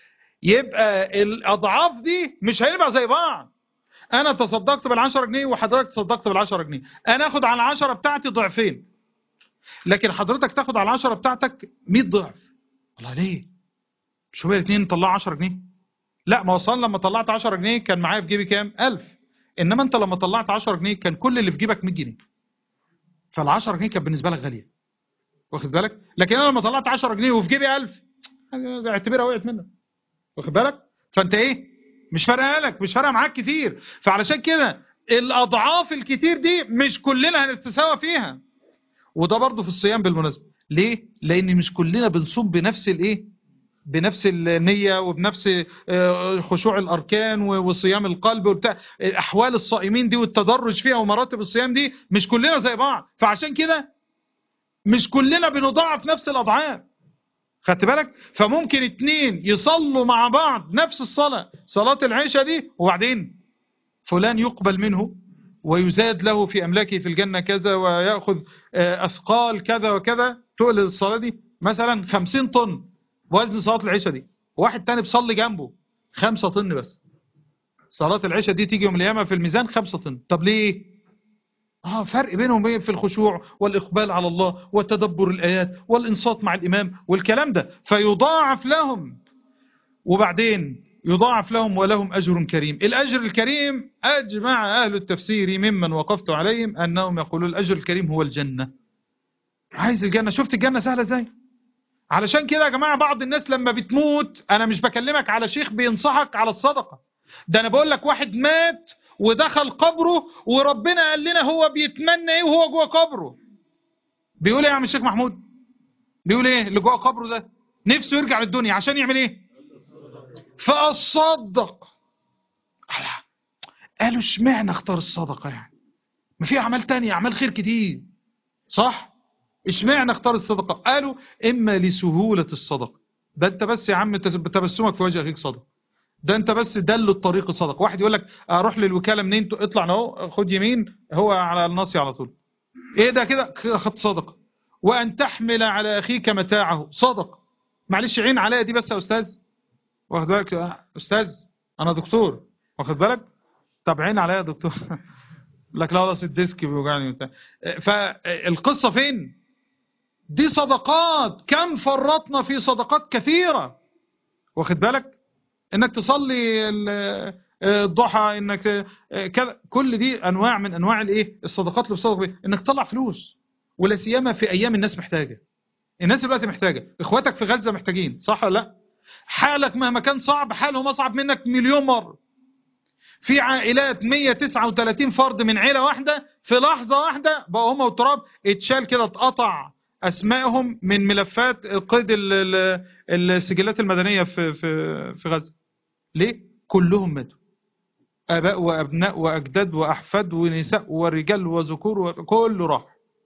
يبقى الاضعاف دي مش هيبقى زي بعض. انا تصدقت بال10 جنيه وحضرتك تصدقت بال10 جنيه، انا اخد على 10 بتاعتي ضعفين، لكن حضرتك تاخد على 10 بتاعتك 100 ضعف. الله ليه؟ مش هو الاثنين طلعوا 10 جنيه؟ لا، ما وصل لما طلعت 10 جنيه كان معايا في جيبي كام؟ 1000. انما انت لما طلعت 10 جنيه كان كل اللي في جيبك 100 جنيه. فال10 جنيه كانت بالنسبه لك غاليه، واخد بالك؟ لكن انا لما طلعت 10 جنيه وفي جيبي 1000 اعتبرها وقعت منك، واخد بالك؟ فانت ايه؟ مش فارقه لك، مش فارقه معاك كتير. فعلشان كده الاضعاف الكتير دي مش كلنا هنتساوى فيها. وده برضو في الصيام بالمناسبه. ليه؟ لان مش كلنا بنصوم بنفس الايه؟ بنفس النية وبنفس خشوع الأركان وصيام القلب وبتاع. أحوال الصائمين دي والتدرج فيها ومراتب الصيام دي مش كلنا زي بعض. فعشان كده مش كلنا بنضاعف نفس الأضعاف، خدت بالك؟ فممكن 2 يصلوا مع بعض نفس الصلاة، صلاة العشاء دي، وبعدين فلان يقبل منه ويزاد له في أملاكه في الجنة كذا، ويأخذ أثقال كذا وكذا. تقل الصلاة دي مثلا 50 طن وزن صلاة العشاء دي، واحد تاني بيصلي جنبه 5 طن بس. صلاة العشاء دي تيجي يوم القيامة في الميزان 5 طن. طب ليه؟ فرق بينهم في الخشوع والإقبال على الله وتدبر الآيات والإنصات مع الإمام والكلام ده. فيضاعف لهم، وبعدين يضاعف لهم ولهم أجر كريم. الأجر الكريم أجمع أهل التفسير ممن وقفت عليهم أنهم يقولون الأجر الكريم هو الجنة. عايز الجنة؟ شفت الجنة سهلة ازاي؟ علشان كده يا جماعة بعض الناس لما بتموت، انا مش بكلمك على شيخ بينصحك على الصدقة، ده انا بقول لك واحد مات ودخل قبره وربنا قال لنا هو بيتمنى ايه وهو جوه قبره. بيقول ايه يا عم الشيخ محمود؟ بيقول ايه اللي جوه قبره ده؟ نفسه يرجع للدنيا عشان يعمل ايه؟ فاصدق. قالوا اشمعنى اختار الصدقة يعني؟ ما في اعمال تانية، اعمال خير كتير، صح؟ اشمعنى اختار الصدقة؟ قالوا اما لسهولة الصدقة، ده انت بس يا عم تبسمك في وجه اخيك صدقة، ده انت بس دل الطريق الصدقة. واحد يقول لك اروح للوكالة منين؟ اطلع اهو خد يمين، هو على الناصية على طول. ايه ده كده؟ اخذت صدقة. وان تحمل على اخيك متاعه صدقة. معلش عين عليا دي بس يا استاذ، واخد بالك استاذ؟ انا دكتور، واخد بالك؟ طب عين عليا يا دكتور لك لا راس الديسك بيوجعني وبتاع. فالقصة فين؟ دي صدقات، كم فرطنا في صدقات كثيرة، واخد بالك؟ انك تصلي الضحى، انك كذا، كل دي انواع من انواع الايه؟ الصدقات اللي بتصدق بيها، انك تطلع فلوس، ولا سيما في ايام الناس محتاجة. الناس دلوقتي محتاجة، اخواتك في غزة محتاجين، صح ولا لا؟ حالك مهما كان صعب، حالهم اصعب منك مليون مرة. في عائلات 139 فرد من عيلة واحدة في لحظة واحدة بقوا هم والتراب، اتشال كده، اتقطع اسمائهم من ملفات قيد السجلات المدنية في غزة. ليه؟ كلهم ماتوا، اباء وابناء واجداد واحفاد ونساء ورجال وذكور، كله راح.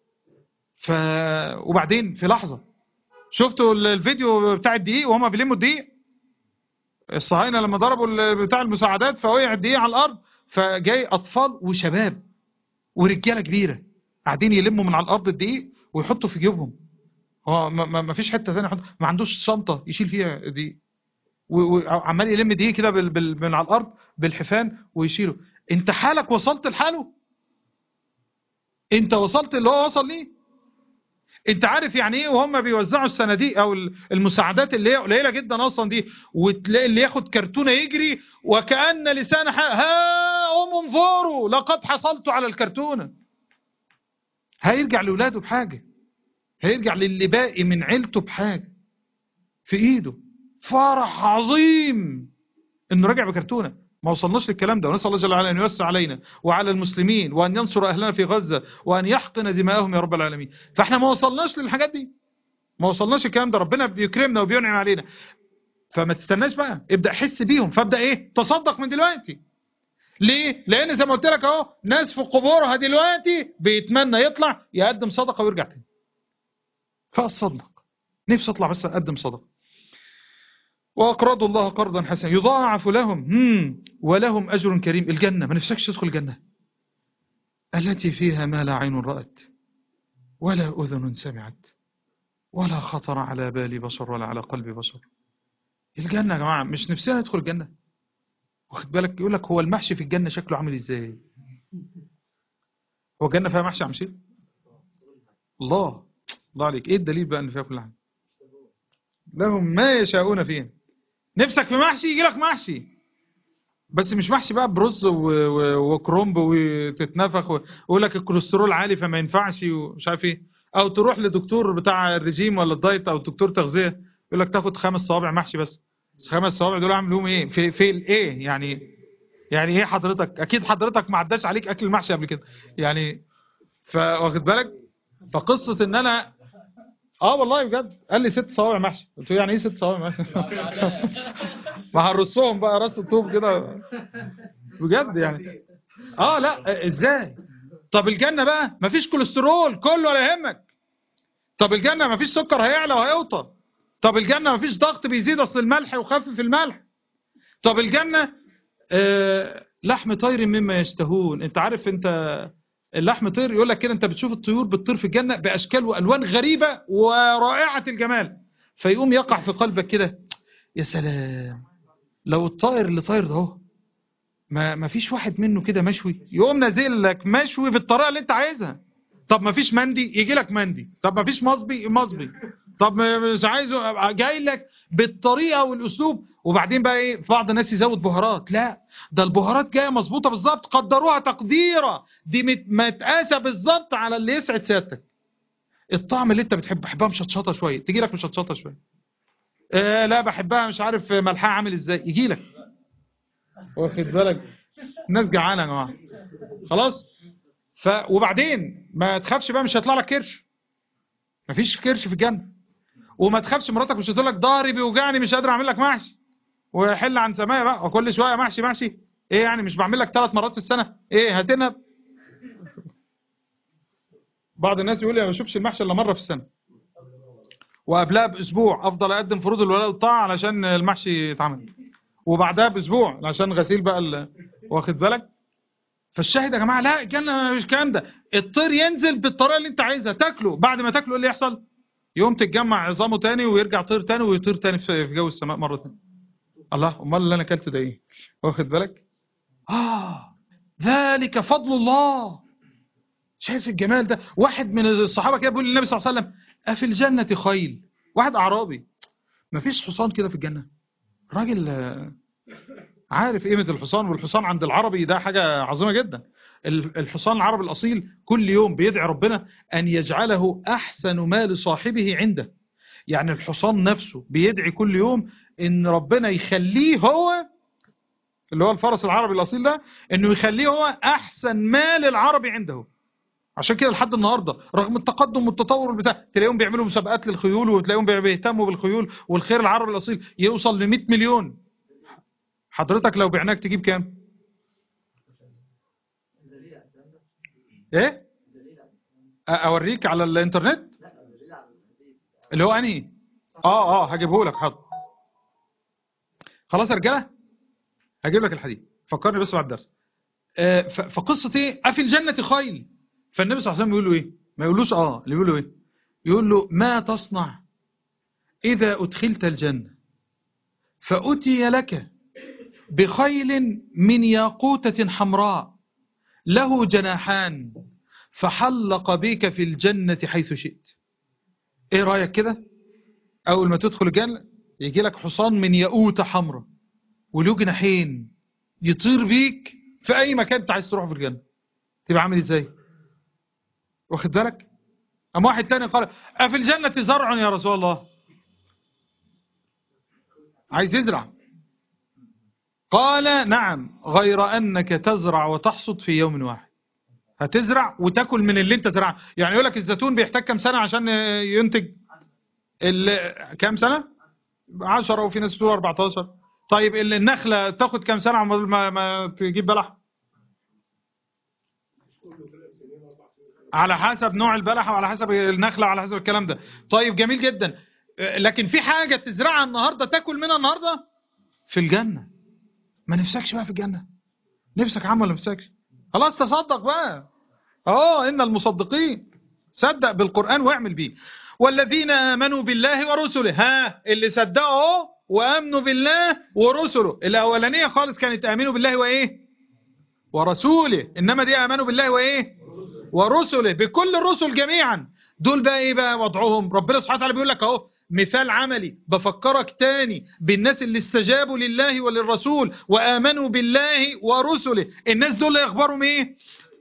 وبعدين في لحظة، شفتوا الفيديو بتاع الدقيق وهم بيلموا الدقيق؟ الصهاينة لما ضربوا بتاع المساعدات فوقع الدقيق على الارض، فجاي اطفال وشباب ورجاله كبيره قاعدين يلموا من على الارض الدقيق ويحطوا في جيوبهم. هو ما فيش حته ثانيه يحط، ما عندوش شنطه يشيل فيها دقيق، وعمال يلم دقيق كده من على الارض بالحفان ويشيله. انت حالك وصلت لحاله؟ انت وصلت اللي هو وصل ليه؟ انت عارف يعني ايه وهم بيوزعوا الصناديق او المساعدات اللي هي قليله جدا اصلا دي، وتلاقي اللي ياخد كرتونه يجري وكأن لسان ها انظروا لقد حصلت على الكرتونه. هيرجع لاولاده بحاجه، هيرجع للي باقي من عيلته بحاجه في ايده، فرح عظيم انه راجع بكرتونه. ما وصلناش للكلام ده، ونسال الله جل وعلا ان يوسع علينا وعلى المسلمين، وان ينصر اهلنا في غزه، وان يحقن دماءهم يا رب العالمين. فاحنا ما وصلناش للحاجات دي، ما وصلناش الكلام ده، ربنا بيكرمنا وبينعم علينا. فما تستناش بقى، ابدا حس بيهم، فابدا ايه؟ تصدق من دلوقتي. ليه؟ لان زي ما قلت لك اهو، ناس في قبورها دلوقتي بيتمنى يطلع يقدم صدقه ويرجع تاني. فاصدق، نفسي اطلع بس اقدم صدقه. واقرضوا الله قرضا حسنا يضاعف لهم ولهم اجر كريم. الجنه، ما نفسكش تدخل الجنه التي فيها ما لا عين رأت ولا اذن سمعت ولا خطر على بال بشر ولا على قلب بشر. الجنه يا جماعه، مش نفسنا ندخل الجنه؟ واخد بالك؟ يقول لك هو المحشي في الجنه شكله عامل ازاي؟ هو الجنه فيها محشي يا عم شيخ؟ الله عليك، ايه الدليل بقى ان فيها كل حاجه؟ لهم ما يشاءون فيها. نفسك في محشي يجي لك محشي، بس مش محشي بقى برز وكرومب وتتنفخ ويقول لك الكوليسترول عالي فما ينفعش ومش عارف ايه، او تروح لدكتور بتاع الرجيم ولا الدايت او دكتور تغذيه يقول لك تاخد 5 صوابع محشي بس. 5 صوابع دول اعمل لهم ايه؟ في الايه يعني؟ يعني ايه حضرتك؟ اكيد حضرتك ما عداش عليك اكل المحشي قبل كده يعني. فواخد بالك؟ فقصه ان انا والله بجد قال لي 6 صوابع محشي، قلت له يعني ايه 6 صوابع محشي؟ ما هنرصهم بقى رص الطوب كده بجد يعني. لا ازاي؟ طب الجنة بقى مفيش كوليسترول كله ولا يهمك. طب الجنة مفيش سكر هيعلى وهيوطى. طب الجنة مفيش ضغط بيزيد اصل الملح وخفف الملح. طب الجنة لحم طير مما يشتهون. انت عارف انت اللحم طير، يقول لك كده انت بتشوف الطيور بتطير في الجنة باشكال والوان غريبة ورائعة الجمال، فيقوم يقع في قلبك كده يا سلام لو الطائر اللي طاير ده اهو ما فيش واحد منه كده مشوي، يقوم نازل لك مشوي بالطريقه اللي انت عايزها. طب ما فيش مندي يجي لك مندي، طب ما فيش مصبي، طب مش عايزه جاي لك بالطريقه والاسلوب. وبعدين بقى ايه؟ في بعض الناس يزود بهارات، لا ده البهارات جايه مظبوطه بالظبط، قدروها تقديره، دي متقاسه بالظبط على اللي يسعد سيادتك. الطعم اللي انت بحبها مشطشطه شويه، تجي لك مشطشطه شويه. لا بحبها مش عارف ملحها عامل ازاي، يجي لك. واخد بالك؟ الناس جعانه يا جماعه. خلاص. وبعدين ما تخافش بقى، مش هيطلع لك كرش. مفيش كرش في الجنه. وما تخافش مراتك مش هتقول لك ضهري بيوجعني مش قادر اعمل لك محشي، وحل عن سمايا بقى وكل شويه محشي محشي. ايه يعني مش بعمل لك 3 مرات في السنه؟ ايه هتنهب؟ بعض الناس يقول لي ما بشوفش المحشي الا مره في السنه، وقبلها باسبوع افضل اقدم فروض الولاء والطاعه علشان المحشي يتعمل، وبعدها باسبوع عشان غسيل بقى واخد بالك؟ فالشاهد يا جماعه، لا الجنه مش الكلام ده. الطير ينزل بالطريقه اللي انت عايزها، تاكله، بعد ما تاكله ايه اللي يحصل؟ يوم تتجمع عظامه تاني ويرجع طير تاني ويطير تاني في جو السماء مره تانية. الله، امال اللي انا اكلته ده ايه؟ واخد بالك؟ ذلك فضل الله. شايف الجمال ده؟ واحد من الصحابه كده بيقول للنبي صلى الله عليه وسلم: افي الجنه خيل؟ واحد اعرابي، مفيش حصان كده في الجنه؟ راجل عارف قيمه الحصان، والحصان عند العربي ده حاجه عظيمه جدا. الحصان العربي الاصيل كل يوم بيدعي ربنا ان يجعله احسن ما لصاحبه عنده. يعني الحصان نفسه بيدعي كل يوم ان ربنا يخليه هو، اللي هو الفرس العربي الاصيل ده، انه يخليه هو احسن ما للعربي عنده. عشان كده لحد النهارده رغم التقدم والتطور بتاع، تلاقيهم بيعملوا مسابقات للخيول، وتلاقيهم بيهتموا بالخيول، والخير العربي الاصيل يوصل ل 100 مليون. حضرتك لو بعناك تجيب كام؟ ايه؟ اوريك على الانترنت اللي هو انهي. هجيبه لك. حاضر. خلاص يا رجاله، هجيب لك الحديث، فكرني بس بعد الدرس. فقصه ايه؟ افي الجنه خيل؟ فالنبي صلى الله عليه وسلم يقول له ايه؟ ما يقولوش اللي يقول له ايه؟ يقول له: ما تصنع اذا ادخلت الجنه فاتي لك بخيل من ياقوتة حمراء له جناحان فحلق بك في الجنة حيث شئت. ايه رأيك كده؟ اول ما تدخل الجنة يجي لك حصان من ياقوتة حمراء وله جناحين يطير بيك في اي مكان انت عايز تروح في الجنة. تبقى عامل ازاي؟ واخد بالك؟ اما واحد تاني قال: افي الجنة زرع يا رسول الله؟ عايز يزرع. قال: نعم، غير انك تزرع وتحصد في يوم واحد. هتزرع وتاكل من اللي انت زرعه. يعني يقول لك الزيتون بيحتاج كام سنة عشان ينتج؟ كام سنة؟ 10، وفي ناس بتقول 14. طيب النخلة تاخد كام سنة عمال ما تجيب بلح؟ على حسب نوع البلح وعلى حسب النخلة وعلى حسب الكلام ده. طيب جميل جدا. لكن في حاجة تزرعها النهاردة تاكل منها النهاردة في الجنة. ما نفسكش بقى في الجنة؟ نفسك يا عم ولا نفسكش؟ خلاص تصدق بقى. إن المصدقين، صدق بالقرآن واعمل بيه. والذين آمنوا بالله ورسله، اللي صدقوا وآمنوا بالله ورسله. الأولانية خالص كانت آمنوا بالله وإيه؟ ورسوله. إنما دي آمنوا بالله وإيه؟ ورسله، بكل الرسل جميعا. دول بقى إيه بقى وضعهم؟ ربنا سبحانه وتعالى بيقول لك مثال عملي بفكرك تاني بالناس اللي استجابوا لله وللرسول وآمنوا بالله ورسله. الناس دول أخبارهم إيه؟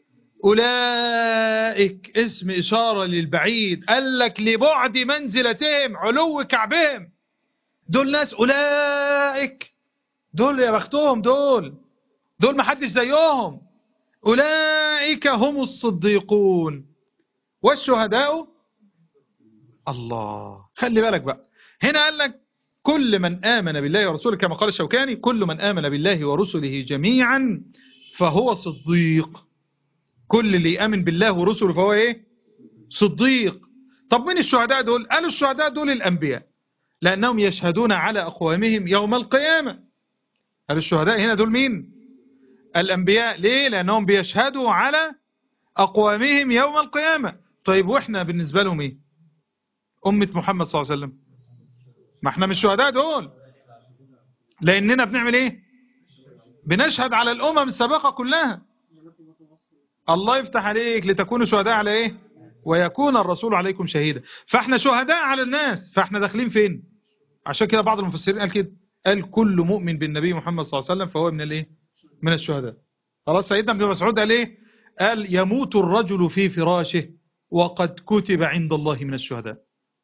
أولئك اسم إشارة للبعيد، قال لك لبعد منزلتهم علو كعبهم. دول ناس أولئك، دول يا بختهم، دول ما حدش زيهم. أولئك هم الصديقون والشهداء. الله، خلي بالك بقى. هنا قال لك كل من آمن بالله ورسوله، كما قال الشوكاني: كل من آمن بالله ورسله جميعا فهو صديق. كل اللي يأمن بالله ورسله فهو ايه؟ صديق. طب من الشهداء دول؟ قالوا الشهداء دول الأنبياء، لأنهم يشهدون على أقوامهم يوم القيامة. قالوا الشهداء هنا دول مين؟ الأنبياء. ليه؟ لأنهم بيشهدوا على أقوامهم يوم القيامة. طيب وإحنا بالنسبة لهم ايه؟ أمة محمد صلى الله عليه وسلم. ما احنا مش الشهداء دول، لأننا بنعمل ايه؟ بنشهد على الأمم السابقة كلها. الله يفتح عليك، لتكونوا شهداء على ايه؟ ويكون الرسول عليكم شهيدا. فاحنا شهداء على الناس، فاحنا داخلين فين؟ عشان كده بعض المفسرين قال كده، قال كل مؤمن بالنبي محمد صلى الله عليه وسلم فهو من الايه؟ من الشهداء. خلاص. سيدنا ابن مسعود قال ايه؟ قال: يموت الرجل في فراشه وقد كتب عند الله من الشهداء.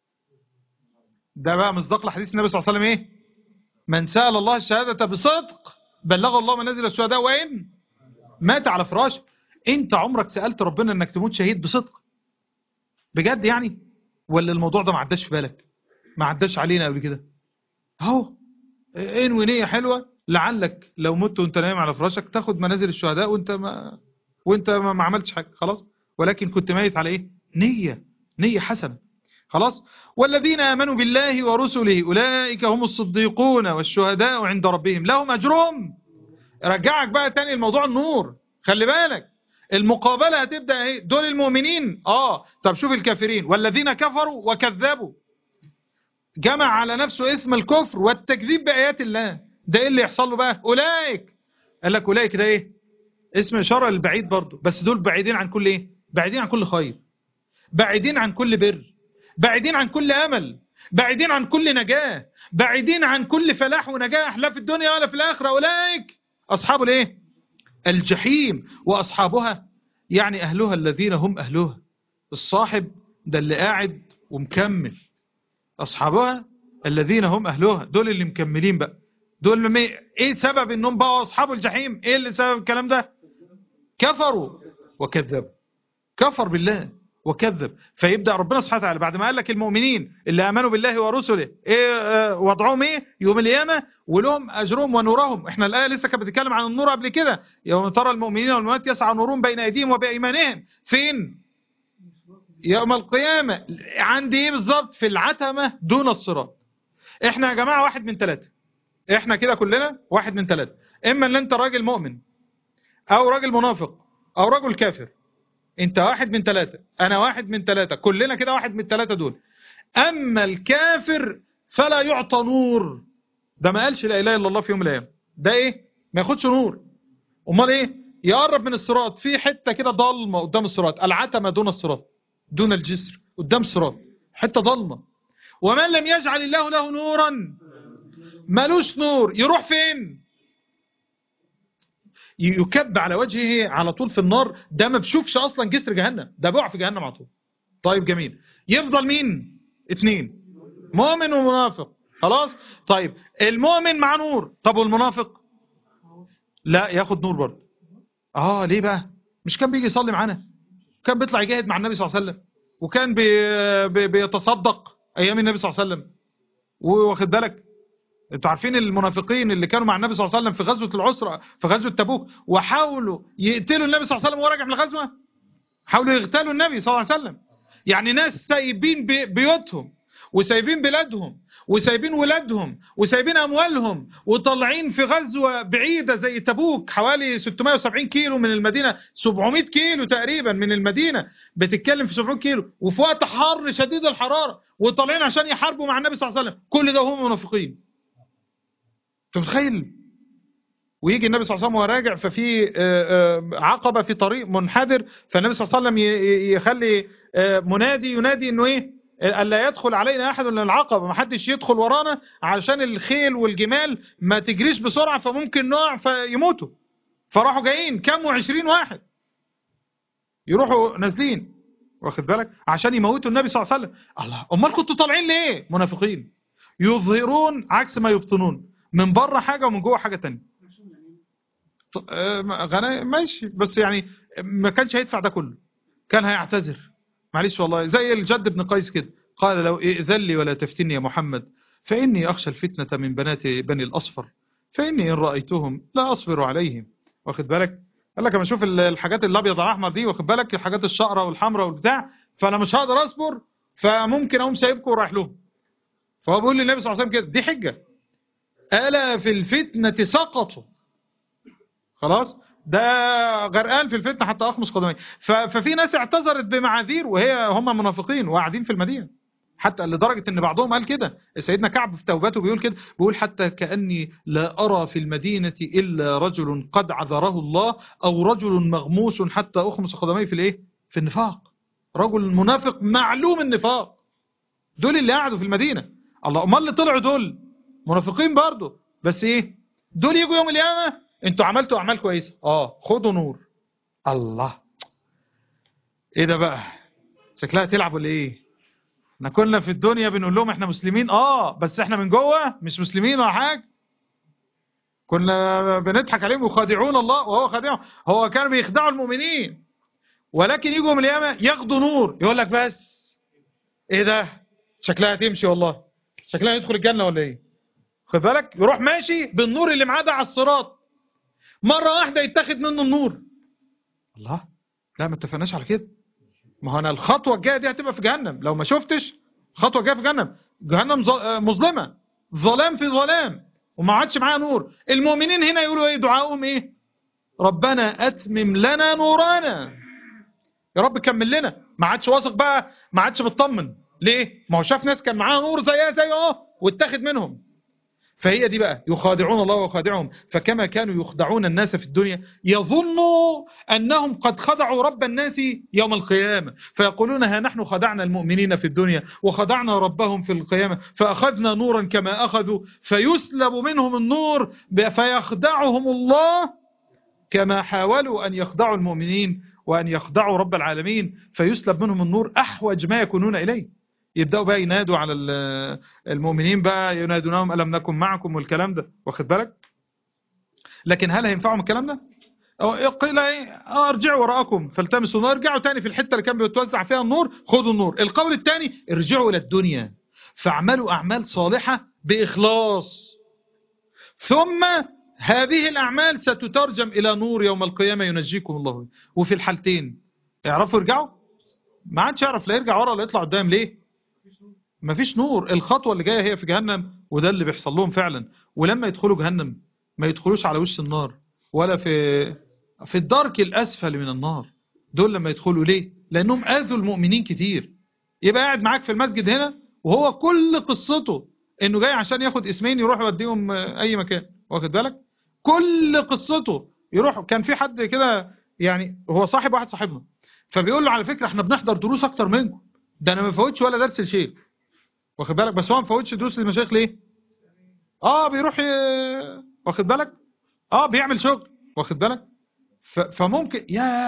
ده بقى مصداق لحديث النبي صلى الله عليه وسلم ايه؟ من سأل الله الشهادة بصدق بلغ الله منازل الشهداء وإن مات على فراش. انت عمرك سألت ربنا انك تموت شهيد بصدق بجد يعني؟ ولا الموضوع ده ما عداش في بالك؟ ما عداش علينا قبل كده اهو. انوي نية حلوة لعلك لو مت وانت نايم على فراشك تاخد منازل الشهداء وانت ما عملتش حاجة خلاص، ولكن كنت ميت على ايه؟ نية حسنة خلاص. والذين آمنوا بالله ورسله أولئك هم الصديقون والشهداء عند ربهم لهم أجرهم. رجعك بقى تاني الموضوع النور، خلي بالك المقابلة هتبدأ ايه؟ دول المؤمنين طب شوف الكافرين والذين كفروا وكذبوا، جمع على نفسه اسم الكفر والتكذيب بآيات الله. ده ايه اللي يحصل له بقى؟ أولئك، قال لك أولئك ده ايه؟ اسم إشارة للبعيد برضو، بس دول بعيدين عن كل ايه؟ بعيدين عن كل خير، بعيدين عن كل بر، بعيدين عن كل أمل، بعيدين عن كل نجاة، بعيدين عن كل فلاح ونجاح لا في الدنيا ولا في الآخرة. أولئك أصحاب الايه؟ الجحيم. وأصحابها يعني أهلها الذين هم أهلها. الصاحب ده اللي قاعد ومكمل، أصحابها الذين هم أهلها دول اللي مكملين بقى. دول إيه سبب إنهم بقوا أصحاب الجحيم؟ إيه اللي سبب الكلام ده؟ كفروا وكذبوا، كفر بالله وكذب. فيبدأ ربنا سبحانه وتعالى بعد ما قال لك المؤمنين اللي آمنوا بالله ورسله إيه وضعهم إيه يوم القيامة ولهم أجرهم ونورهم. إحنا الآية لسه كانت بتتكلم عن النور قبل كده، يوم ترى المؤمنين والمؤمنات يسعى نورهم بين أيديهم وبأيمانهم. فين؟ يوم القيامة. عندي إيه بالظبط؟ في العتمة دون الصراط. إحنا يا جماعة واحد من ثلاثة، إحنا كده كلنا واحد من ثلاثة، إما اللي أنت راجل مؤمن أو راجل منافق أو راجل كافر. انت واحد من ثلاثة، انا واحد من ثلاثة، كلنا كده واحد من الثلاثة دول. اما الكافر فلا يعطى نور. ده ما قالش لا اله الا الله في يوم من الايام، ده ايه؟ ما ياخدش نور. امال ايه؟ يقرب من الصراط في حتة كده ضلمة قدام الصراط، العتمة دون الصراط، دون الجسر قدام الصراط، حتة ضلمة. ومن لم يجعل الله له نورا مالوش نور، يروح فين؟ يكب على وجهه على طول في النار. ده ما بشوفش اصلا جسر جهنم، ده بيقع في جهنم على طول. طيب جميل، يفضل مين؟ اتنين، مؤمن ومنافق. خلاص طيب المؤمن مع نور، طب والمنافق؟ لا ياخد نور برضه. ليه بقى؟ مش كان بيجي يصلي معانا؟ كان بيطلع يجاهد مع النبي صلى الله عليه وسلم، وكان بيتصدق ايام النبي صلى الله عليه وسلم. واخد بالك انتوا عارفين المنافقين اللي كانوا مع النبي صلى الله عليه وسلم في غزوة العسرة في غزوة تبوك، وحاولوا يقتلوا النبي صلى الله عليه وسلم وهو راجع من الغزوة، حاولوا يغتالوا النبي صلى الله عليه وسلم. يعني ناس سايبين بيوتهم وسايبين بلادهم وسايبين ولادهم وسايبين أموالهم وطالعين في غزوة بعيدة زي تبوك، حوالي 670 كيلو من المدينة، 700 كيلو تقريبا من المدينة، بتتكلم في 700 كيلو، وفي وقت حر شديد الحرارة، وطالعين عشان يحاربوا مع النبي صلى الله عليه وسلم. كل ده هم منافقين. انت متخيل؟ ويجي النبي صلى الله عليه وسلم وهو راجع، ففي عقبة في طريق منحدر، فالنبي صلى الله عليه وسلم يخلي منادي ينادي انه ايه؟ الا يدخل علينا احد من العقبة، ما حدش يدخل ورانا علشان الخيل والجمال ما تجريش بسرعة فممكن نقع فيموتوا. فراحوا جايين كم 20 واحد يروحوا نازلين، واخد بالك، عشان يموتوا النبي صلى الله عليه وسلم. الله، امال كنتوا طالعين ليه؟ منافقين يظهرون عكس ما يبطنون، من بره حاجة ومن جوه حاجة تانية. ماشي، بس يعني ما كانش هيدفع ده كله، كان هيعتذر. معلش والله، زي الجد بن قيس كده، قال لو ائذن لي ولا تفتني يا محمد فإني أخشى الفتنة من بنات بني الأصفر فإني إن رأيتهم لا أصبر عليهم. واخد بالك؟ قال لك اما اشوف الحاجات الابيض والاحمر دي، واخد بالك، الحاجات الشقراء والحمراء والبتاع، فانا مش هقدر اصبر، فممكن اقوم سايبكم ورايح لهم. فهو بيقول للنبي صلى الله عليه وسلم كده، دي حجة. ألا في الفتنة سقطوا. خلاص، ده غرقان في الفتنة حتى أخمص قدميه. ففي ناس اعتذرت بمعاذير هم منافقين وقاعدين في المدينة، حتى لدرجة ان بعضهم قال كده. سيدنا كعب في توبته بيقول كده، بيقول حتى كأني لا أرى في المدينة إلا رجل قد عذره الله أو رجل مغموس حتى أخمص قدميه في الايه؟ في النفاق. رجل منافق معلوم النفاق. دول اللي قعدوا في المدينة. الله، امال اللي طلعوا دول منافقين برضو، بس ايه؟ دول يجوا يوم القيامة انتوا عملتوا اعمال كويسة، خدوا نور. الله، ايه ده بقى؟ شكلها تلعب ولا ايه؟ احنا كنا في الدنيا بنقول لهم احنا مسلمين، بس احنا من جوه مش مسلمين ولا حاجه. كنا بنضحك عليهم ويخادعون الله وهو خادعهم. هو كانوا بيخدعوا المؤمنين، ولكن يجوا من القيامه ياخدوا نور، يقول لك بس ايه ده؟ شكلها تمشي والله، شكلها يدخل الجنه ولا ايه؟ خد بالك، يروح ماشي بالنور اللي معاه ده على الصراط، مره واحده يتاخد منه النور. الله، لا ما اتفقناش على كده. ما هو انا الخطوه الجايه دي هتبقى في جهنم لو ما شفتش. الخطوه الجايه في جهنم، جهنم مظلمه، ظلام في ظلام، وما عادش معاها نور. المؤمنين هنا يقولوا ايه؟ دعاؤهم ايه؟ ربنا اتمم لنا نورنا، يا رب كمل لنا. ما عادش واثق بقى، ما عادش مطمن. ليه؟ ما هو شاف ناس كان معاها نور زيها زي واتاخد منهم. فهي دي بقى، يخادعون الله وخادعهم. فكما كانوا يخدعون الناس في الدنيا، يظنوا أنهم قد خدعوا رب الناس يوم القيامة، فيقولون ها نحن خدعنا المؤمنين في الدنيا وخدعنا ربهم في القيامة، فأخذنا نورا كما أخذوا، فيسلب منهم النور فيخدعهم الله كما حاولوا أن يخدعوا المؤمنين وأن يخدعوا رب العالمين، فيسلب منهم النور أحوج ما يكونون إليه. يبدأوا بقى ينادوا على المؤمنين، بقى ينادونهم ألم نكن معكم والكلام ده، واخد بالك؟ لكن هل هينفعهم الكلام ده؟ قيل ارجعوا وراءكم فالتمسوا نور. ارجعوا تاني في الحتة اللي كان بيتوزع فيها النور، خذوا النور. القول الثاني ارجعوا إلى الدنيا فاعملوا أعمال صالحة بإخلاص، ثم هذه الأعمال ستترجم إلى نور يوم القيامة ينجيكم الله. وفي الحالتين يعرفوا يرجعوا؟ ما عادش يعرف، لا يرجع ورا ولا يطلع قدام. ليه؟ مفيش نور. الخطوة اللي جاية هي في جهنم، وده اللي بيحصل لهم فعلا. ولما يدخلوا جهنم ما يدخلوش على وش النار ولا في الدرك الأسفل من النار. دول لما يدخلوا ليه؟ لأنهم آذوا المؤمنين كتير. يبقى قاعد معاك في المسجد هنا وهو كل قصته انه جاي عشان ياخد اسمين يروح يوديهم اي مكان، واخد بالك؟ كل قصته يروح. كان في حد كده يعني، هو صاحب واحد صاحبنا، فبيقول له على فكرة احنا بنحضر دروس اكتر منكم، ده انا ما بفوتش ولا درس الشيخ، واخد بالك؟ بس هو ما بفوتش دروس المشايخ ليه؟ بيروح واخد بالك؟ بيعمل شغل، واخد بالك؟ فممكن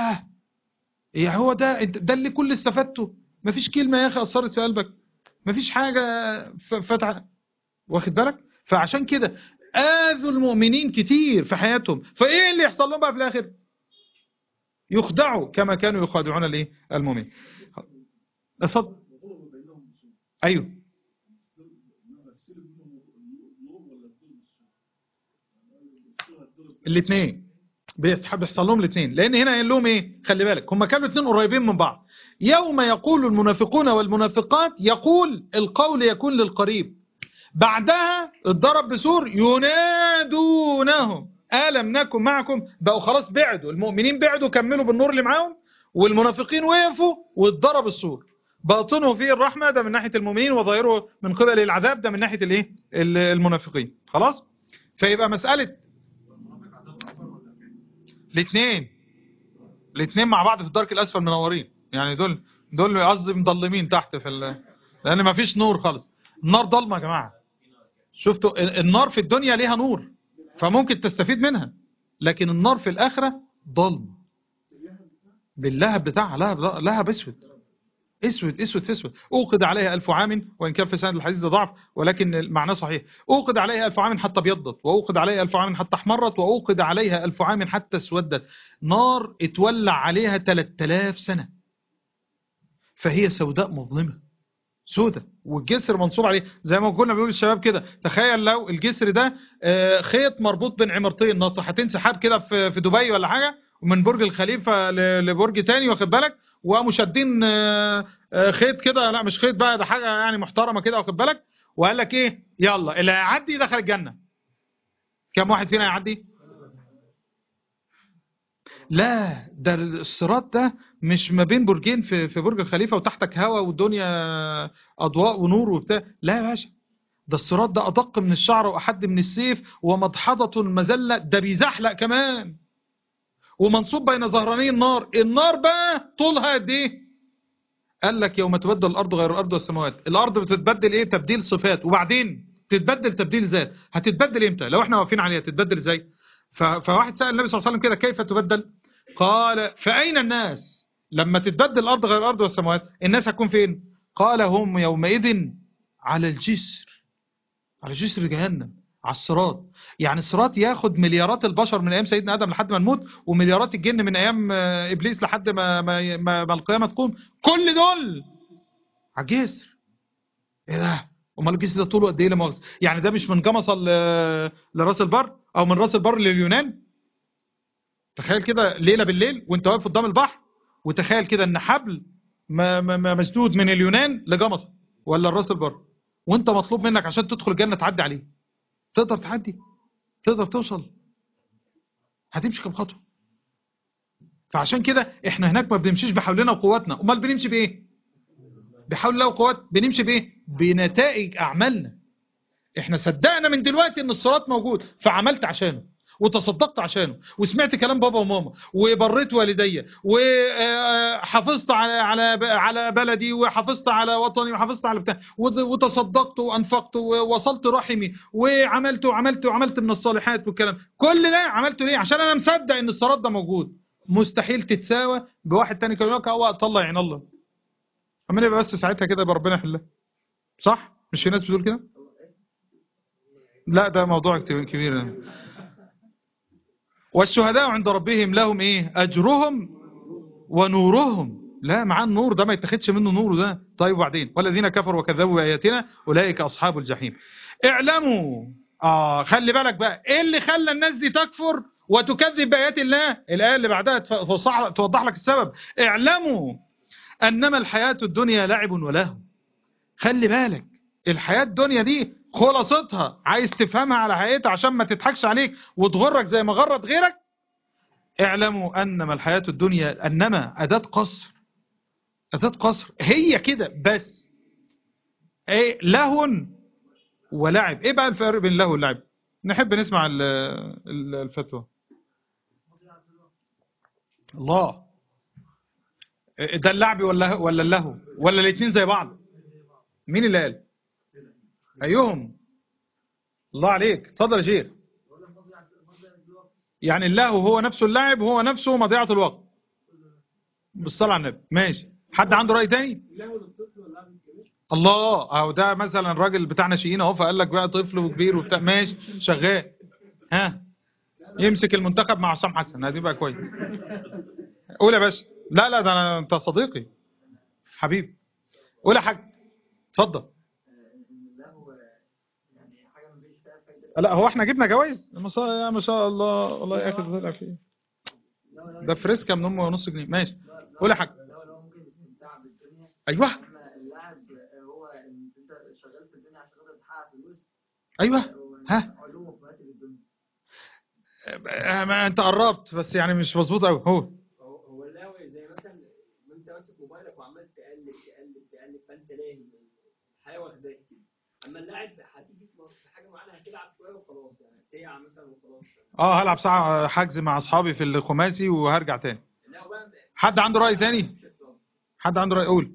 يا هو ده اللي كل استفدته. مفيش كلمة يا اخي اثرت في قلبك، مفيش حاجة فتح، واخد بالك؟ فعشان كده آذوا المؤمنين كتير في حياتهم. فايه اللي يحصل لهم بقى في الاخر؟ يخدعوا كما كانوا يخادعون الايه؟ المؤمنين. اتفضل. ايوه، الاثنين بيحصل لهم الاثنين. لان هنا قال لهم ايه؟ خلي بالك، هم كانوا الاثنين قريبين من بعض. يوم يقول المنافقون والمنافقات، يقول القول يكون للقريب، بعدها اتضرب بسور ينادونهم ألم نكن معكم. بقوا خلاص بعدوا، المؤمنين بعدوا كملوا بالنور اللي معاهم، والمنافقين وقفوا واتضرب السور. باطنه فيه الرحمة، ده من ناحية المؤمنين، وظاهره من قبل العذاب، ده من ناحية الايه؟ المنافقين. خلاص. فيبقى مسألة الاثنين مع بعض في الدرك الأسفل منورين، يعني دول قصدي مضلمين تحت لأن ما فيش نور خالص. النار ضلمة يا جماعة. شفتوا النار في الدنيا ليها نور فممكن تستفيد منها، لكن النار في الآخرة ضلم باللهب بتاعها، لهب اسود اسود في اسود. اوقد عليها 1000 عام، وان كان في سند الحديث ده ضعف ولكن معناه صحيح. اوقد عليها 1000 عام حتى ابيضت، واوقد عليها 1000 عام حتى احمرت، واوقد عليها 1000 عام حتى اسودت. نار اتولع عليها 3000 سنة، فهي سوداء مظلمة، سودة، والجسر منصوب عليه. زي ما كنا بنقول الشباب كده، تخيل لو الجسر ده خيط مربوط بين عمارتين ناطحتين سحاب كده في دبي ولا حاجة، ومن برج الخليفة لبرج تاني، واخد بالك؟ وقاموا شادين خيط كده، لا مش خيط بقى، ده حاجة يعني محترمة كده، واخد بالك؟ وقال لك ايه؟ يلا اللي هيعدي دخل الجنة. كم واحد فينا هيعدي؟ لا، ده الصراط ده مش ما بين برجين في برج الخليفة وتحتك هواء والدنيا أضواء ونور وبتاع. لا يا باشا، ده الصراط ده أدق من الشعر وأحد من السيف ومضحضة مزلة، ده بيزحلق كمان، ومنصوب بين ظهراني النار. النار بقى طولها قد ايه؟ قال لك يوم تبدل الأرض غير الأرض والسماوات. الأرض بتتبدل ايه؟ تبديل صفات، وبعدين تتبدل تبديل ذات. هتتبدل امتى؟ لو احنا واقفين عليها تتبدل ازاي؟ فواحد سأل النبي صلى الله عليه وسلم كده، كيف تبدل؟ قال فأين الناس لما تتبدل الأرض غير الأرض والسماوات الناس هتكون فين؟ قال هم يومئذ على الجسر، على جسر جهنم، على الصراط. يعني الصراط ياخد مليارات البشر من أيام سيدنا آدم لحد ما نموت، ومليارات الجن من أيام إبليس لحد ما القيامة تقوم، كل دول على الجسر. إيه ده؟ امال الجسر ده طوله قد ايه؟ لا مؤاخذة، يعني ده مش من جمصة لراس البر، او من راس البر لليونان؟ تخيل كده ليلة بالليل وانت واقف قدام البحر، وتخيل كده ان حبل مسدود من اليونان لجمصة ولا راس البر، وانت مطلوب منك عشان تدخل الجنة تعدي عليه. تقدر تعدي؟ تقدر توصل؟ هتمشي كم خطوة؟ فعشان كده احنا هناك ما بنمشيش بحولنا وقواتنا، امال بنمشي بايه؟ بحول الله وقوات. بنمشي بايه؟ بنتائج اعمالنا. احنا صدقنا من دلوقتي ان الصراط موجود، فعملت عشانه، وتصدقت عشانه، وسمعت كلام بابا وماما، وبريت والدي، وحافظت على بلدي، وحافظت على وطني، وحافظت على بتاع، وتصدقت وانفقت، ووصلت رحمي، وعملت من الصالحات والكلام. كل ده عملته ليه؟ عشان انا مصدق ان الصراط ده موجود. مستحيل تتساوى بواحد تاني كان يقول او طلع عين الله. اما يبقى بس ساعتها كده يبقى ربنا يحلها. صح؟ مش في ناس بتقول كده؟ لا ده موضوع كبير. والشهداء عند ربهم لهم ايه؟ اجرهم ونورهم. لا معاه النور ده ما يتخدش منه نور ده. طيب وبعدين؟ والذين كفروا وكذبوا بآياتنا اولئك اصحاب الجحيم. اعلموا. خلي بالك بقى ايه اللي خلى الناس دي تكفر وتكذب بآيات الله. الآية اللي بعدها توضح لك السبب. اعلموا انما الحياة الدنيا لعب ولهو. خلي بالك الحياة الدنيا دي خلاصتها، عايز تفهمها على حقيقتها عشان ما تضحكش عليك وتغرك زي ما غرت غيرك. اعلموا انما الحياة الدنيا، انما اداة قصر، اداة قصر هي كده بس. ايه؟ لهو ولعب. ايه بقى الفرق بين اللهو واللعب؟ نحب نسمع الفتوى. الله. ده اللعب ولا اللهو ولا الاثنين زي بعض؟ مين اللي قال؟ ايهم؟ الله عليك، اتفضل يا شيخ. يعني اللهو هو نفسه اللعب، وهو نفسه مضيعة الوقت. بالصلاة على النبي. ماشي. حد عنده رأي تاني؟ الله. اهو ده مثلا الراجل بتاع ناشئين اهو، فقال لك بقى طفل وكبير وبتاع. ماشي شغال. ها، يمسك المنتخب مع حسام حسن، هدي بقى كويس. قول يا باشا. لا ده انت صديقي حبيبي. قول يا حاج. اتفضل. لا هو احنا جبنا جوائز ما شاء الله، والله ياخد فيه. ده فريسكا من امه ونص جنيه. ماشي. قول يا حاج. ايوه ايوه. ها، ما انت قربت بس يعني مش مظبوط قوي. هو اللاوي زي مثلا انت ماسك موبايلك وعمال تقلب فانت لاهي الحياه واخداك. اما اللاعب هتيجي في حاجه معينه هتلعب شويه وخلاص، يعني ساعه مثلا وخلاص. هلعب ساعه حجز مع اصحابي في الخماسي وهرجع تاني. حد عنده راي تاني؟ حد عنده راي؟ قول.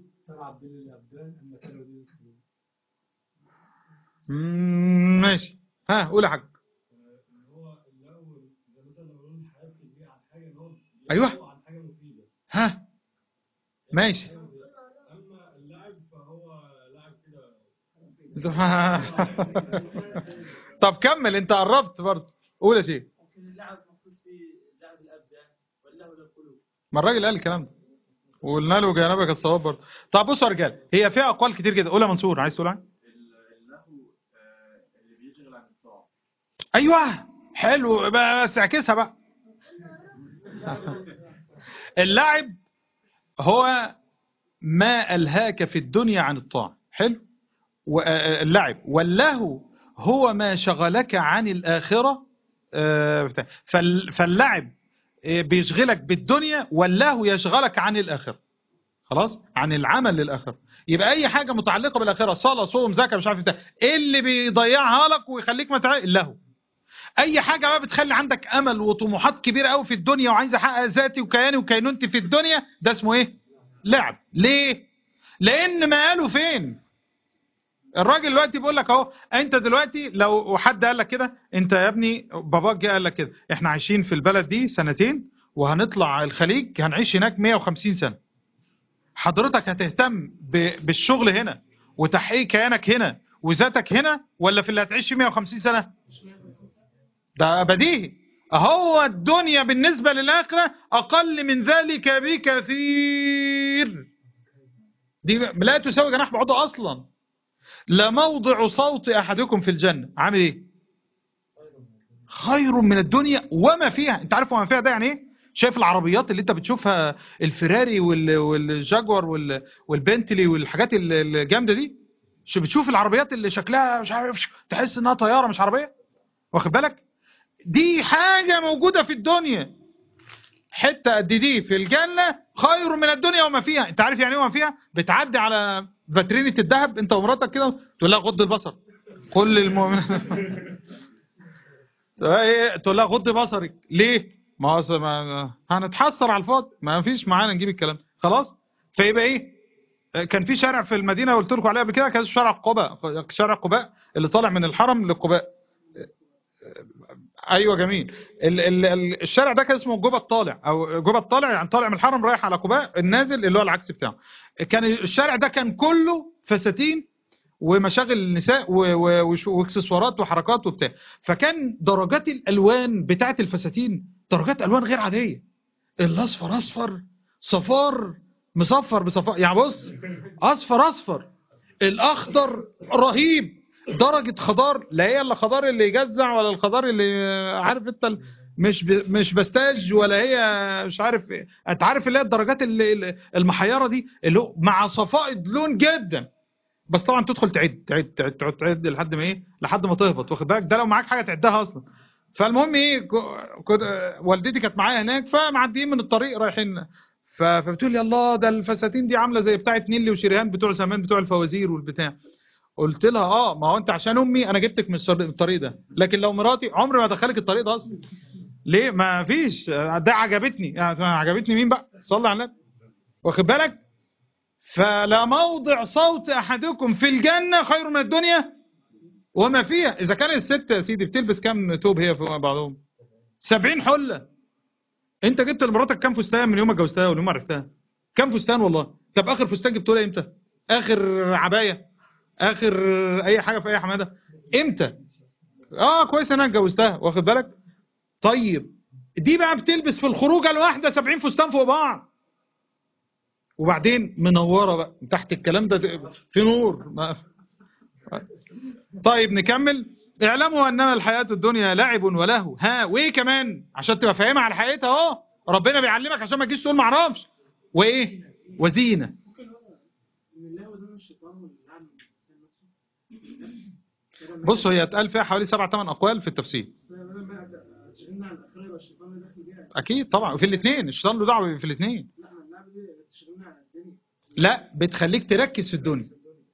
ماشي. ها قول يا حاج. ايوه. ها ماشي. طب كمل، انت قربت برضه. قول يا شيخ. ما الراجل قال الكلام ده وقلنا له جانبك الصواب برضه. طب بصوا يا رجال، هي فيها اقوال كتير كده. قول يا منصور، عايز تقول حاجه؟ ايوه حلو، بس اعكسها بقى. اللعب هو ما ألهاك في الدنيا عن الطاعة. حلو. واللعب. واللهو هو ما شغلك عن الآخرة. فاللعب بيشغلك بالدنيا، واللهو يشغلك عن الآخرة. خلاص، عن العمل للآخرة. يبقى أي حاجة متعلقة بالآخرة، صلاة صوم زكاة مش عارف ايه اللي بيضيعها لك ويخليك اللهو. اي حاجة بقى بتخلي عندك امل وطموحات كبيرة قوي في الدنيا، وعايز احقق ذاتي وكياني وكينونتي في الدنيا، ده اسمه ايه؟ لعب. ليه؟ لان ما قالوا فين؟ الراجل دلوقتي بيقول لك اهو، انت دلوقتي لو حد قال لك كده، انت يا ابني باباك جه قال لك كده، احنا عايشين في البلد دي سنتين وهنطلع الخليج هنعيش هناك 150 سنة. حضرتك هتهتم بالشغل هنا وتحقيق كيانك هنا وذاتك هنا، ولا في اللي هتعيش فيه 150 سنة؟ ده بديهي. هو الدنيا بالنسبة للآخرة أقل من ذلك بكثير. دي لا تساوي جناح بعوضة أصلا. لموضع صوت أحدكم في الجنة عامل إيه؟ خير من الدنيا وما فيها. أنت عارف وما فيها ده يعني إيه؟ شايف العربيات اللي أنت بتشوفها، الفيراري والجاكور والبنتلي والحاجات الجامدة دي، شو بتشوف العربيات اللي شكلها مش عارف، تحس إنها طيارة مش عربية، واخد بالك؟ دي حاجة موجودة في الدنيا، حتة قد دي في الجنة خير من الدنيا وما فيها. انت عارف يعني ايه وما فيها؟ بتعدي على فاترينة الذهب انت ومراتك كده تقول لها غض البصر، كل المؤمنين تقول لها غض بصرك ليه؟ ما هنتحسر على الفاضي، ما فيش معانا نجيب الكلام خلاص. فيبقى ايه؟ كان في شارع في المدينة قلت لكم عليها قبل كده، كان شارع قباء، شارع قباء اللي طالع من الحرم لقباء. ايوه جميل. الشارع ده كان اسمه جوبا الطالع، او جوبا الطالع يعني طالع من الحرم رايح على قباء، النازل اللي هو العكس بتاعه. كان الشارع ده كان كله فساتين ومشاغل النساء واكسسوارات وحركات وبتاع. فكان درجات الالوان بتاعه الفساتين درجات الوان غير عاديه. الاصفر اصفر، صفار مصفر بصفار، يعني بص اصفر اصفر، الاخضر رهيب، درجة خضار لا هي الا خضار اللي يجزع، ولا الخضار اللي عارف انت مش بستاج، ولا هي مش عارف ايه. انت عارف اللي هي الدرجات المحيرة دي اللي هو مع صفائد لون جدا. بس طبعا تدخل تعد لحد ما ايه، لحد ما تهبط، واخد بالك؟ ده لو معاك حاجة تعدها اصلا. فالمهم ايه، والدتي كانت معايا هناك، فمعديين من الطريق رايحين، فبتقول لي الله ده الفساتين دي عامله زي بتاعه نيلي وشريهان بتوع زمان بتوع الفوازير والبتاع. قلت لها ما هو انت عشان امي انا جبتك من الطريق ده، لكن لو مراتي عمري ما ادخلك الطريق ده اصلا. ليه؟ ما فيش، ده عجبتني يعني، عجبتني مين بقى؟ صلي على النبي، واخد بالك؟ فلا موضع صوت احدكم في الجنه خير من الدنيا وما فيها. اذا كان الست يا سيدي بتلبس كام توب هي في بعضهم؟ 70 حله. انت جبت لمراتك كام فستان من يوم ما اتجوزتها ومن يوم ما عرفتها؟ كام فستان والله؟ طب اخر فستان جبته لها امتى؟ اخر عبايه، اخر اي حاجه في اي حماده امتى؟ كويس ان انا اتجوزتها، واخد بالك؟ طيب دي بقى بتلبس في الخروجه الواحده 70 فستان فوق بعض، وبعدين منوره بقى تحت الكلام ده في نور طيب نكمل. اعلموا انما الحياه الدنيا لعب ولهو. وايه كمان عشان تبقى فاهمها على حقيقتها اهو، ربنا بيعلمك عشان ما تجيش تقول ما اعرفش. وايه؟ وزينه. بص هي اتقال فيها حوالي 7-8 اقوال في التفسير. اكيد طبعا، وفي الاثنين الشيطان له دعوه في الاثنين. لا بتخليك تركز في الدنيا.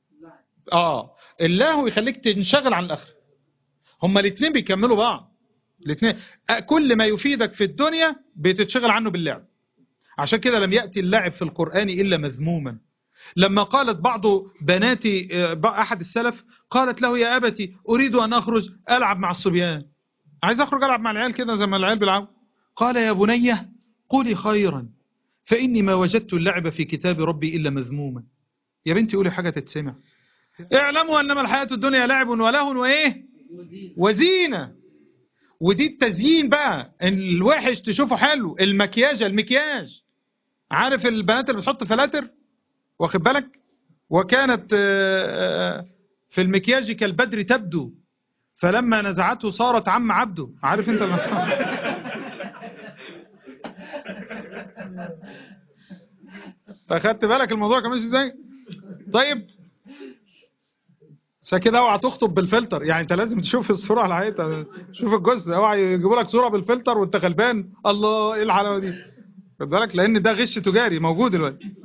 اللهو يخليك تنشغل عن الاخره. هما الاثنين بيكملوا بعض. الاثنين كل ما يفيدك في الدنيا بتتشغل عنه باللعب. عشان كده لم يأتي اللعب في القرآن إلا مذموما. لما قالت بعض بنات أحد السلف، قالت له يا أبتي أريد أن أخرج ألعب مع الصبيان، عايز أخرج ألعب مع العيال كده زي ما العيال بيلعبوا. قال يا بني قولي خيرا فإني ما وجدت اللعب في كتاب ربي إلا مذموما. يا بنتي قولي حاجة تتسمع. اعلموا أنما الحياة الدنيا لعب ولهو وإيه وزينة. ودي التزيين بقى، الوحش تشوفه حلو، المكياج. عارف البنات اللي بتحط فلاتر، واخد بالك؟ وكانت في المكياج كالبدر تبدو فلما نزعته صارت عم عبده. عارف انت فاخدت بالك الموضوع كان ماشي ازاي؟ طيب عشان كده اوعى تخطب بالفلتر، يعني انت لازم تشوف الصوره على حقيقتها، شوف الجزء، اوعى يجيبوا لك صوره بالفلتر وانت غلبان. الله ايه الحلاوه دي؟ خد بالك لان ده غش تجاري موجود دلوقتي.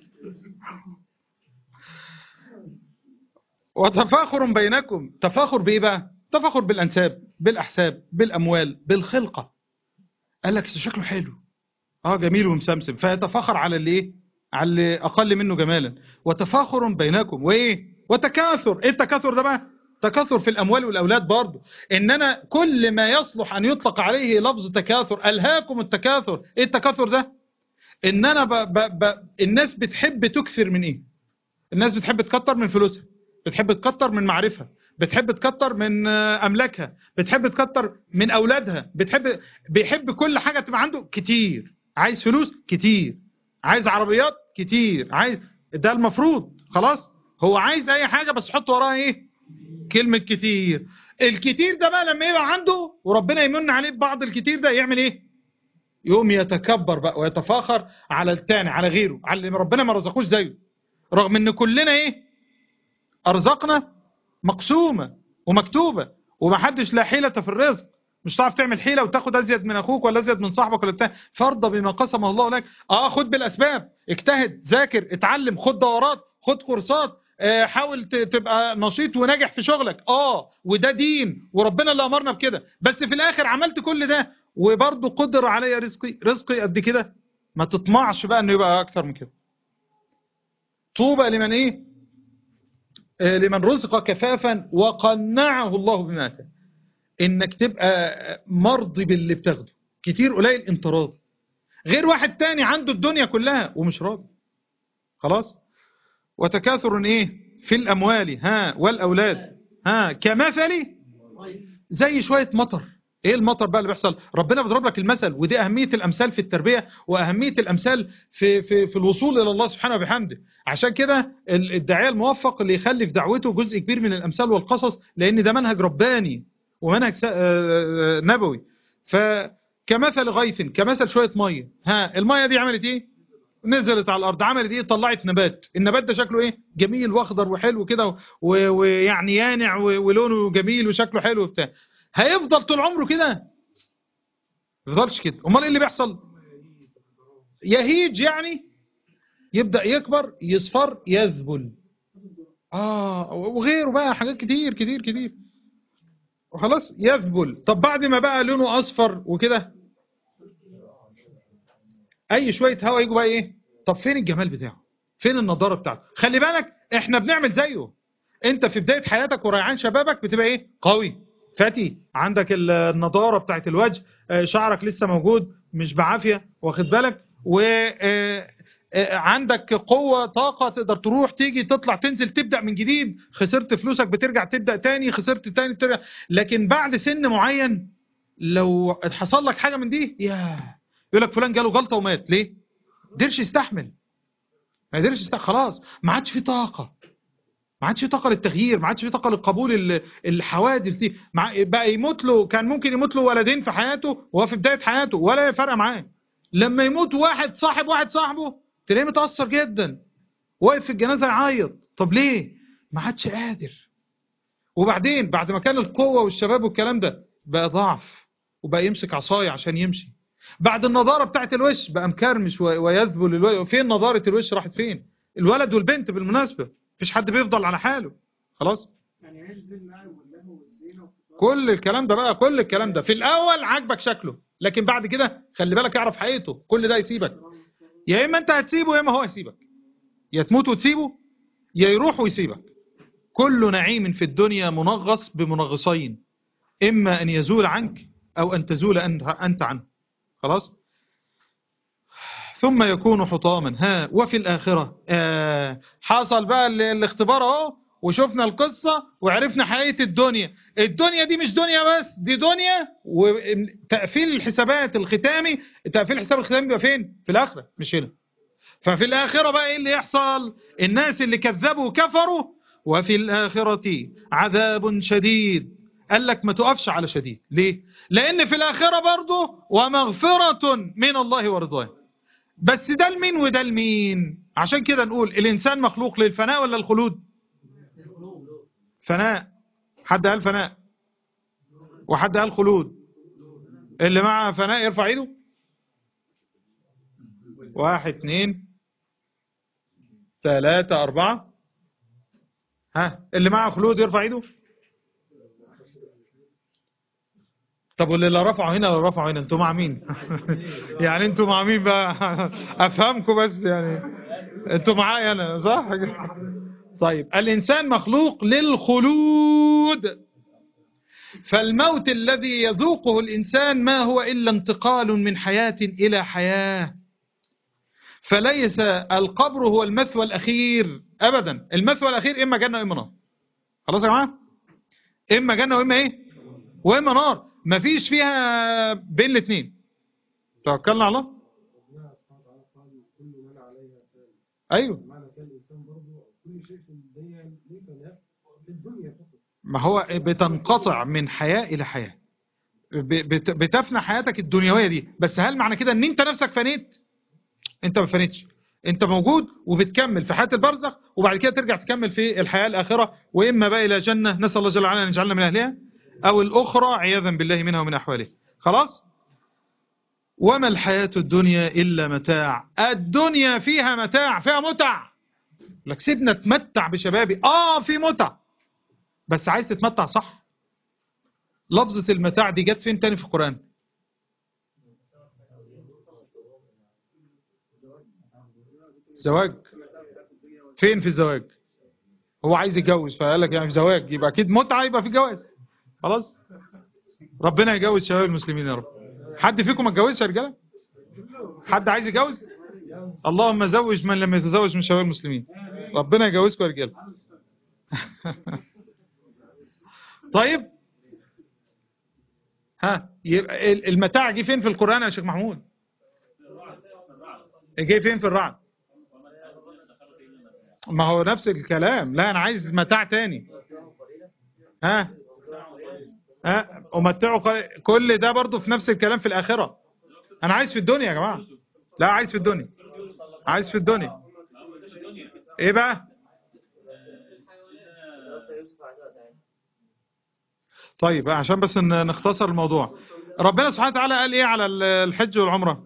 وتفاخر بينكم. تفاخر بايه بقى؟ تفاخر بالانساب، بالاحساب، بالاموال، بالخلقه. قال لك شكله حلو، جميل ومسمسم، فيتفاخر على اللي ايه؟ على اللي اقل منه جمالا. وتفاخر بينكم وايه؟ وتكاثر. ايه التكاثر ده بقى؟ تكاثر في الاموال والاولاد برضه. اننا كل ما يصلح ان يطلق عليه لفظ تكاثر، الهاكم التكاثر. ايه التكاثر ده؟ ان انا الناس بتحب تكثر من ايه؟ الناس بتحب تكتر من فلوسها، بتحب تكتر من معرفة، بتحب تكتر من املاكها، بتحب تكتر من اولادها، بيحب كل حاجة تبقى عنده كتير، عايز فلوس كتير، عايز عربيات كتير، عايز، ده المفروض خلاص. هو عايز اي حاجة بس حط وراها ايه؟ كلمة كتير. الكتير ده بقى لما يبقى عنده وربنا يمن عليه ببعض الكتير ده يعمل ايه؟ يقوم يتكبر بقى ويتفاخر على التاني، على غيره، على اللي ربنا ما رزقوش زيه، رغم ان كلنا ايه؟ ارزاقنا مقسومة ومكتوبة، ومحدش لا حيلة في الرزق. مش هتعرف تعمل حيلة وتاخد ازيد من اخوك ولا ازيد من صاحبك ولا بتاع. فرض بما قسمه الله لك. خد بالاسباب، اجتهد، ذاكر، اتعلم، خد دورات، خد كورسات، حاول تبقى نشيط وناجح في شغلك. وده دين وربنا اللي امرنا بكده. بس في الاخر عملت كل ده وبرضه قدر عليا رزقي قد كده، ما تطمعش بقى انه يبقى اكتر من كده. طوبى لمن ايه؟ لمن رزق كفافا وقنعه الله بما اتاه. انك تبقى مرضي باللي بتاخده، كتير قليل انت راضي، غير واحد تاني عنده الدنيا كلها ومش راضي. خلاص. وتكاثر ايه؟ في الاموال والاولاد كمثل، زي شوية مطر. ايه المطر بقى اللي بيحصل؟ ربنا بيضرب لك المثل، ودي اهمية الامثال في التربية، واهمية الامثال في الوصول الى الله سبحانه وبحمده. عشان كده الداعية الموفق اللي يخلي في دعوته جزء كبير من الامثال والقصص، لان ده منهج رباني ومنهج نبوي. فكمثل غيث، كمثل شوية مية. المية دي عملت ايه؟ نزلت على الارض، عملت ايه؟ طلعت نبات. النبات ده شكله ايه؟ جميل واخضر وحلو كده، ويعني يانع ولونه جميل وشكله حلو وبتاع. هيفضل طول عمره كده؟ ما يفضلش كده. امال ايه اللي بيحصل؟ يهيج، يعني يبدا يكبر، يصفر، يذبل. وغيره بقى حاجات كتير كتير كتير، وخلاص يذبل. طب بعد ما بقى لونه اصفر وكده، اي شويه هوا يجوا بقى ايه؟ طب فين الجمال بتاعه؟ فين النضاره بتاعته؟ خلي بالك احنا بنعمل زيه. انت في بدايه حياتك وريعان شبابك بتبقى ايه؟ قوي، فتي، عندك النضاره بتاعت الوجه، شعرك لسه موجود مش بعافيه، واخد بالك، و عندك قوة، طاقة، تقدر تروح تيجي تطلع تنزل تبدأ من جديد. خسرت فلوسك بترجع تبدأ تاني، خسرت تاني بترجع. لكن بعد سن معين لو حصل لك حاجة من دي، يقول لك فلان جاله جلطة ومات. ليه؟ ما قدرش يستحمل، ما قدرش يستحمل. خلاص ما عادش في طاقة، ما عادش في طاقة للتغيير، ما عادش في طاقة للقبول الحوادث دي. بقى يموت له، كان ممكن يموت له ولدين في حياته وهو في بداية حياته ولا فرق معاه. لما يموت واحد صاحبه تلاقيه متأثر جدا، واقف في الجنازة يعيط. طب ليه؟ ما عادش قادر. وبعدين بعد ما كان القوة والشباب والكلام ده، بقى ضعف وبقى يمسك عصاية عشان يمشي. بعد النضارة بتاعت الوش بقى مكرمش ويذبل الوش. فين نضارة الوش؟ راحت فين؟ الولد والبنت بالمناسبة مفيش حد بيفضل على حاله. خلاص. كل الكلام ده بقى، كل الكلام ده في الأول عاجبك شكله، لكن بعد كده خلي بالك اعرف حقيقته. كل ده يسيبك، يا إما أنت هتسيبه يا إما هو هيسيبك. يا تموت وتسيبه يا يروح ويسيبك. كل نعيم في الدنيا منغص بمنغصين، إما أن يزول عنك أو أن تزول أنت عنه. خلاص. ثم يكون حطاما. وفي الآخرة حصل بقى الاختبار اهو، وشفنا القصة وعرفنا حقيقة الدنيا. الدنيا دي مش دنيا بس، دي دنيا وتقفيل الحسابات الختامي. تقفيل الحساب الختامي بيبقى فين؟ في الآخرة مش هنا. ففي الآخرة بقى ايه اللي يحصل؟ الناس اللي كذبوا وكفروا، وفي الآخرة عذاب شديد. قال لك ما تقفش على شديد. ليه؟ لأن في الآخرة برضه ومغفرة من الله ورضوان. بس ده لمين وده لمين؟ عشان كده نقول الإنسان مخلوق للفناء ولا الخلود؟ فناء. حد قال فناء وحد قال خلود. اللي مع فناء يرفع ايده. 1 2 3 4. اللي مع خلود يرفع ايده. طب واللي لا رفعوا هنا ولا رفعوا هنا، انتوا مع مين؟ يعني انتوا مع مين بقى؟ افهمكم بس، يعني انتوا معايا انا صح؟ طيب الانسان مخلوق للخلود، فالموت الذي يذوقه الانسان ما هو الا انتقال من حياة الى حياة. فليس القبر هو المثوى الأخير أبدا. المثوى الأخير إما جنة وإما نار. خلاص يا جماعة، إما جنة وإما إيه وإما نار، مفيش فيها بين الاثنين. توكلنا على الله. أيوه، ما هو بتنقطع من حياة إلى حياة، بتفنى حياتك الدنيوية دي، بس هل معنى كده ان انت نفسك فنيت؟ انت ما فنيتش، انت موجود وبتكمل في حياة البرزخ، وبعد كده ترجع تكمل في الحياة الآخرة، وإما بقى إلى جنة نسأل الله جل وعلا أن يجعلنا من أهلها، أو الأخرى عياذا بالله منها ومن أحواله. خلاص. وما الحياة الدنيا إلا متاع. الدنيا فيها متاع، فيها متع. لك سيبنا تمتع بشبابي، في متع، بس عايز تتمتع صح. لفظة المتاع دي جت فين تاني في القرآن؟ زواج. فين في الزواج؟ هو عايز يتجوز فقال لك يعني في زواج يبقى اكيد متعه، يبقى في جواز. خلاص، ربنا يجوز شباب المسلمين يا رب. حد فيكم ما اتجوزش يا رجاله؟ حد عايز يتجوز؟ اللهم زوج من لم يتزوج من شباب المسلمين. ربنا يجوزكم يا رجاله. طيب، يبقى المتاع جه فين في القرآن يا شيخ محمود؟ جه فين في الرعد؟ ما هو نفس الكلام. لا، انا عايز متاع تاني. ومتعوا كل ده برضو في نفس الكلام في الآخرة. انا عايز في الدنيا يا جماعة. لا، عايز في الدنيا. عايز في الدنيا. ايه بقى؟ طيب، عشان بس نختصر الموضوع. ربنا سبحانه وتعالى قال ايه على الحج والعمرة؟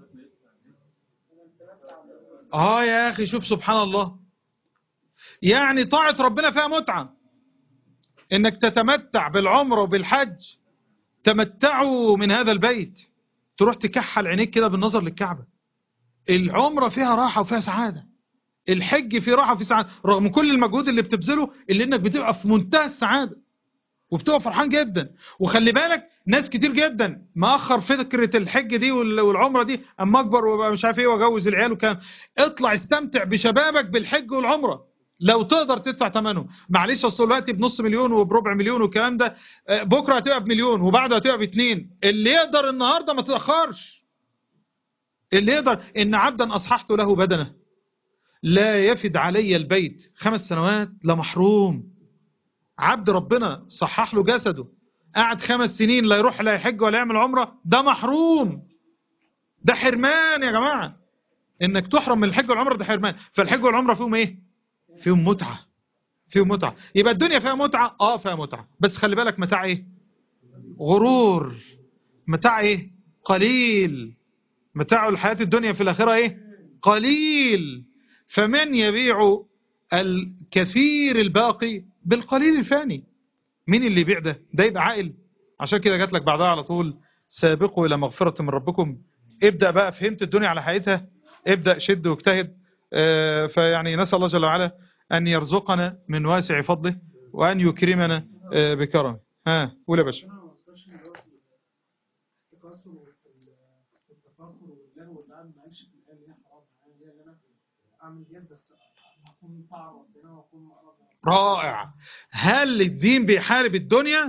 يا اخي شوف سبحان الله، يعني طاعة ربنا فيها متعة. انك تتمتع بالعمرة وبالحج. تمتعوا من هذا البيت، تروح تكحل عينيك كده بالنظر للكعبة. العمرة فيها راحة وفيها سعادة، الحج فيه راحة وفيه سعادة، رغم كل المجهود اللي بتبذله، اللي انك بتبقى في منتهى السعادة وبتبقى فرحان جدا. وخلي بالك ناس كتير جدا مأخر فكرة الحج دي والعمرة دي، اما اكبر وبقى مش عارف ايه واجوز العيال وكام. اطلع استمتع بشبابك بالحج والعمرة لو تقدر تدفع ثمنه. معلش، اصل دلوقتي بنص مليون وبربع مليون والكلام ده، بكره هتبقى بمليون وبعده هتبقى باتنين. اللي يقدر النهارده ما تتاخرش. اللي يقدر. ان عبدا اصححت له بدنه لا يفد علي البيت 5 سنوات لمحروم. عبد ربنا صحح له جسده، قعد 5 سنين لا يروح لا يحج ولا يعمل عمره، ده محروم. ده حرمان يا جماعة. انك تحرم من الحج والعمره ده حرمان. فالحج والعمره فيهم ايه؟ فيهم متعة. فيهم متعة. يبقى الدنيا فيها متعة. فيها متعة، بس خلي بالك متاع ايه؟ غرور. متاع ايه؟ قليل. متاع الحياة الدنيا في الآخرة ايه؟ قليل. فمن يبيع الكثير الباقي بالقليل الفاني؟ مين اللي يبيع ده؟ ده يبقى عاقل. عشان كده جات لك بعدها على طول سابقوا إلى مغفرة من ربكم. ابدأ بقى، فهمت الدنيا على حقيقتها، ابدأ شد واجتهد. فيعني نسأل الله جل وعلا أن يرزقنا من واسع فضله وأن يكرمنا بكرمه. قول يا باشا. رائع. هل الدين بيحارب الدنيا؟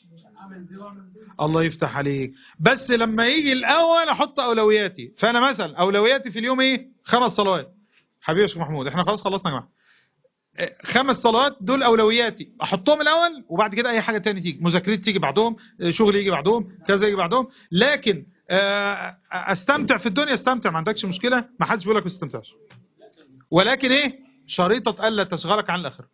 الله يفتح عليك. بس لما يجي الأول أحط أولوياتي. فأنا مثلا أولوياتي في اليوم إيه؟ 5 صلوات. حبيبي يا شيخ محمود، احنا خلاص خلصنا يا جماعة. 5 صلوات دول أولوياتي، أحطهم الأول، وبعد كده أي حاجة تاني تيجي، مذاكرتي تيجي بعدهم، شغل يجي بعدهم، كذا يجي بعدهم. لكن أستمتع في الدنيا، أستمتع، ما عندكش مشكلة، ما حدش بيقول لك ما تستمتعش. ولكن إيه؟ شريطة ألا تشغلك عن الآخرة.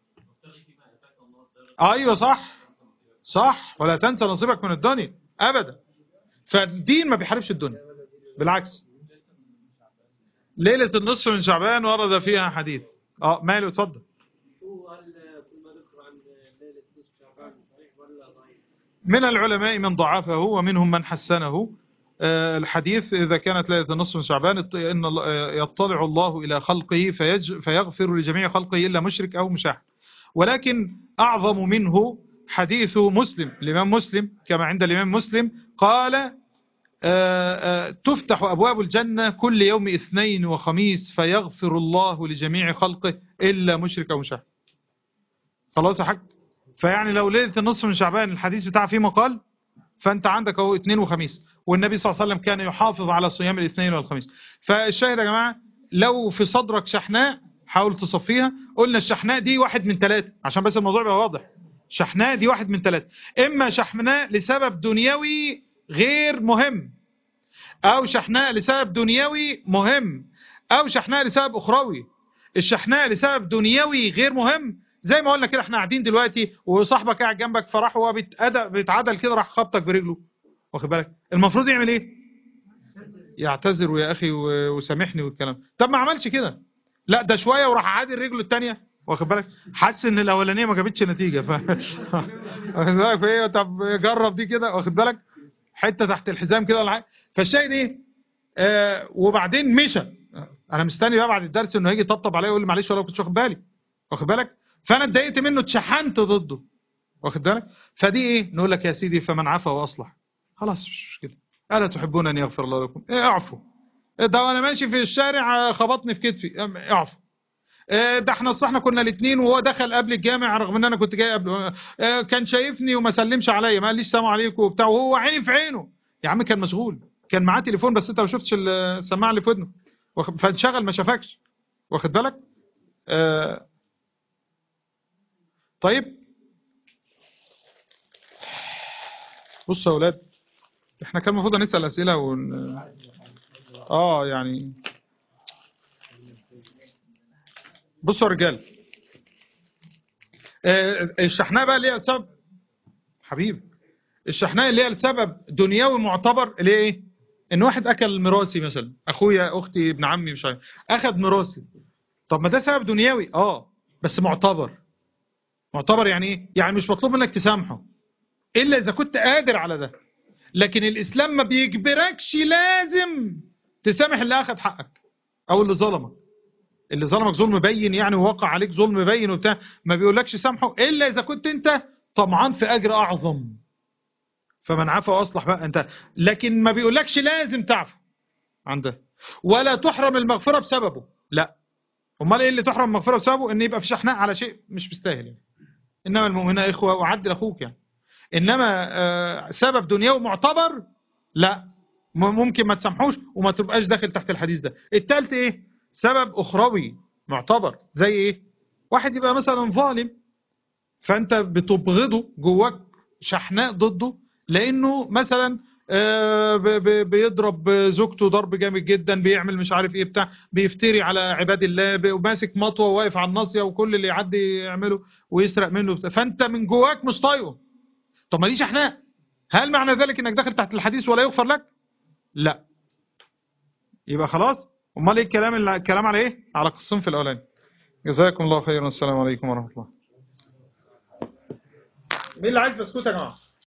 أيوة صح. صح. ولا تنسى نصيبك من الدنيا أبدا. فالدين ما بيحاربش الدنيا، بالعكس. ليلة النصف من شعبان ورد فيها حديث. ماله، اتفضل. من العلماء من ضعفه ومنهم من حسنه. الحديث إذا كانت ليلة النصف من شعبان إن يطلع الله إلى خلقه فيغفر لجميع خلقه إلا مشرك أو مشاحن. ولكن أعظم منه حديث مسلم، الإمام مسلم كما عند الإمام مسلم قال تفتح أبواب الجنة كل يوم اثنين وخميس فيغفر الله لجميع خلقه إلا مشرك أو مشاهد. خلاص يا حاج. فيعني لو ليلة النصف من شعبان الحديث بتاع فيه مقال، فأنت عندك أهو اثنين وخميس، والنبي صلى الله عليه وسلم كان يحافظ على صيام الاثنين والخميس. فالشاهد يا جماعة، لو في صدرك شحناء حاول تصفيها. قلنا الشحناء دي 1 من 3 عشان بس الموضوع يبقى واضح. شحناء دي 1 من 3، إما شحناء لسبب دنيوي غير مهم، أو شحناء لسبب دنيوي مهم، أو شحناء لسبب أخروي. الشحناء لسبب دنيوي غير مهم زي ما قلنا كده، احنا قاعدين دلوقتي وصاحبك قاعد جنبك فراح هو بيتعدل كده راح خبطك برجله، واخد بالك؟ المفروض يعمل ايه؟ يعتذر ويا اخي وسامحني والكلام. طب ما عملش كده، لا ده شويه وراح عادل رجله الثانيه، واخد بالك؟ حس ان الاولانيه ما جابتش نتيجه واخد بالك في ايه؟ طب جرب دي كده، واخد بالك؟ حته تحت الحزام كده ولا حاجه. فالشاهد ايه؟ وبعدين مشى. انا مستني بقى بعد الدرس انه هيجي يطبطب عليا ويقول لي معلش ولا كنتش واخد بالي، واخد بالك؟ فانا اتضايقت منه، اتشحنت ضده، واخد بالك؟ فدي ايه؟ نقول لك يا سيدي فمن عفا واصلح، خلاص مش مشكله. الا تحبون ان يغفر الله لكم؟ اعفوا. ده وانا ماشي في الشارع خبطني في كتفي، اعفوا. ده احنا كنا الاثنين وهو دخل قبل الجامع رغم ان انا كنت جاي قبل، كان شايفني وما سلمش عليا، ما قاليش سلام عليكم وبتاع، وهو عيني في عينه. يا عم كان مشغول، كان معاه تليفون بس انت ما شفتش السماعه اللي في ودنه، فانشغل ما شافكش، واخد بالك؟ طيب بصوا يا اولاد، احنا كان المفروض نسال اسئله يعني بصوا يا رجال، الشحناء بقى اللي هي سبب حبيبي، الشحناء اللي هي لسبب دنيوي معتبر اللي هي ايه؟ ان واحد اكل ميراثي مثلا، اخويا اختي ابن عمي مش عارف اخذ ميراثي. طب ما ده سبب دنيوي بس معتبر. معتبر يعني ايه؟ يعني مش مطلوب منك تسامحه الا اذا كنت قادر على ده، لكن الاسلام ما بيجبركش لازم تسامح اللي اخذ حقك او اللي ظلمك. اللي ظلمك ظلم بين يعني، ووقع عليك ظلم بين وبتاع، ما بيقولكش سامحه الا اذا كنت انت طمعان في اجر اعظم. فمن عفا واصلح بقى انت، لكن ما بيقولكش لازم تعفو عن ده، ولا تحرم المغفرة بسببه، لا. امال ايه اللي تحرم المغفرة بسببه؟ ان يبقى في شحناء على شيء مش مستاهل يعني. انما المؤمنون اخوة وعدل اخوك يعني. انما سبب دنيوي معتبر لا، ممكن ما تسامحوش وما تبقاش داخل تحت الحديث ده. الثالث ايه؟ سبب اخروي معتبر زي ايه؟ واحد يبقى مثلا ظالم فانت بتبغضه جواك شحناء ضده، لانه مثلا بيضرب زوجته ضرب جامد جدا، بيعمل مش عارف ايه بتاع، بيفتري على عباد الله، وماسك مطوه وواقف على الناصيه وكل اللي يعدي يعمله ويسرق منه بتاع. فانت من جواك مش طايقه. طب ما دي شحناء. هل معنى ذلك انك داخل تحت الحديث ولا يغفر لك؟ لا. يبقى خلاص. امال ايه الكلام على ايه؟ على الصنف الاولاني. جزاكم الله خيرا، السلام عليكم ورحمه الله. مين اللي عايز بسكوت يا جماعه؟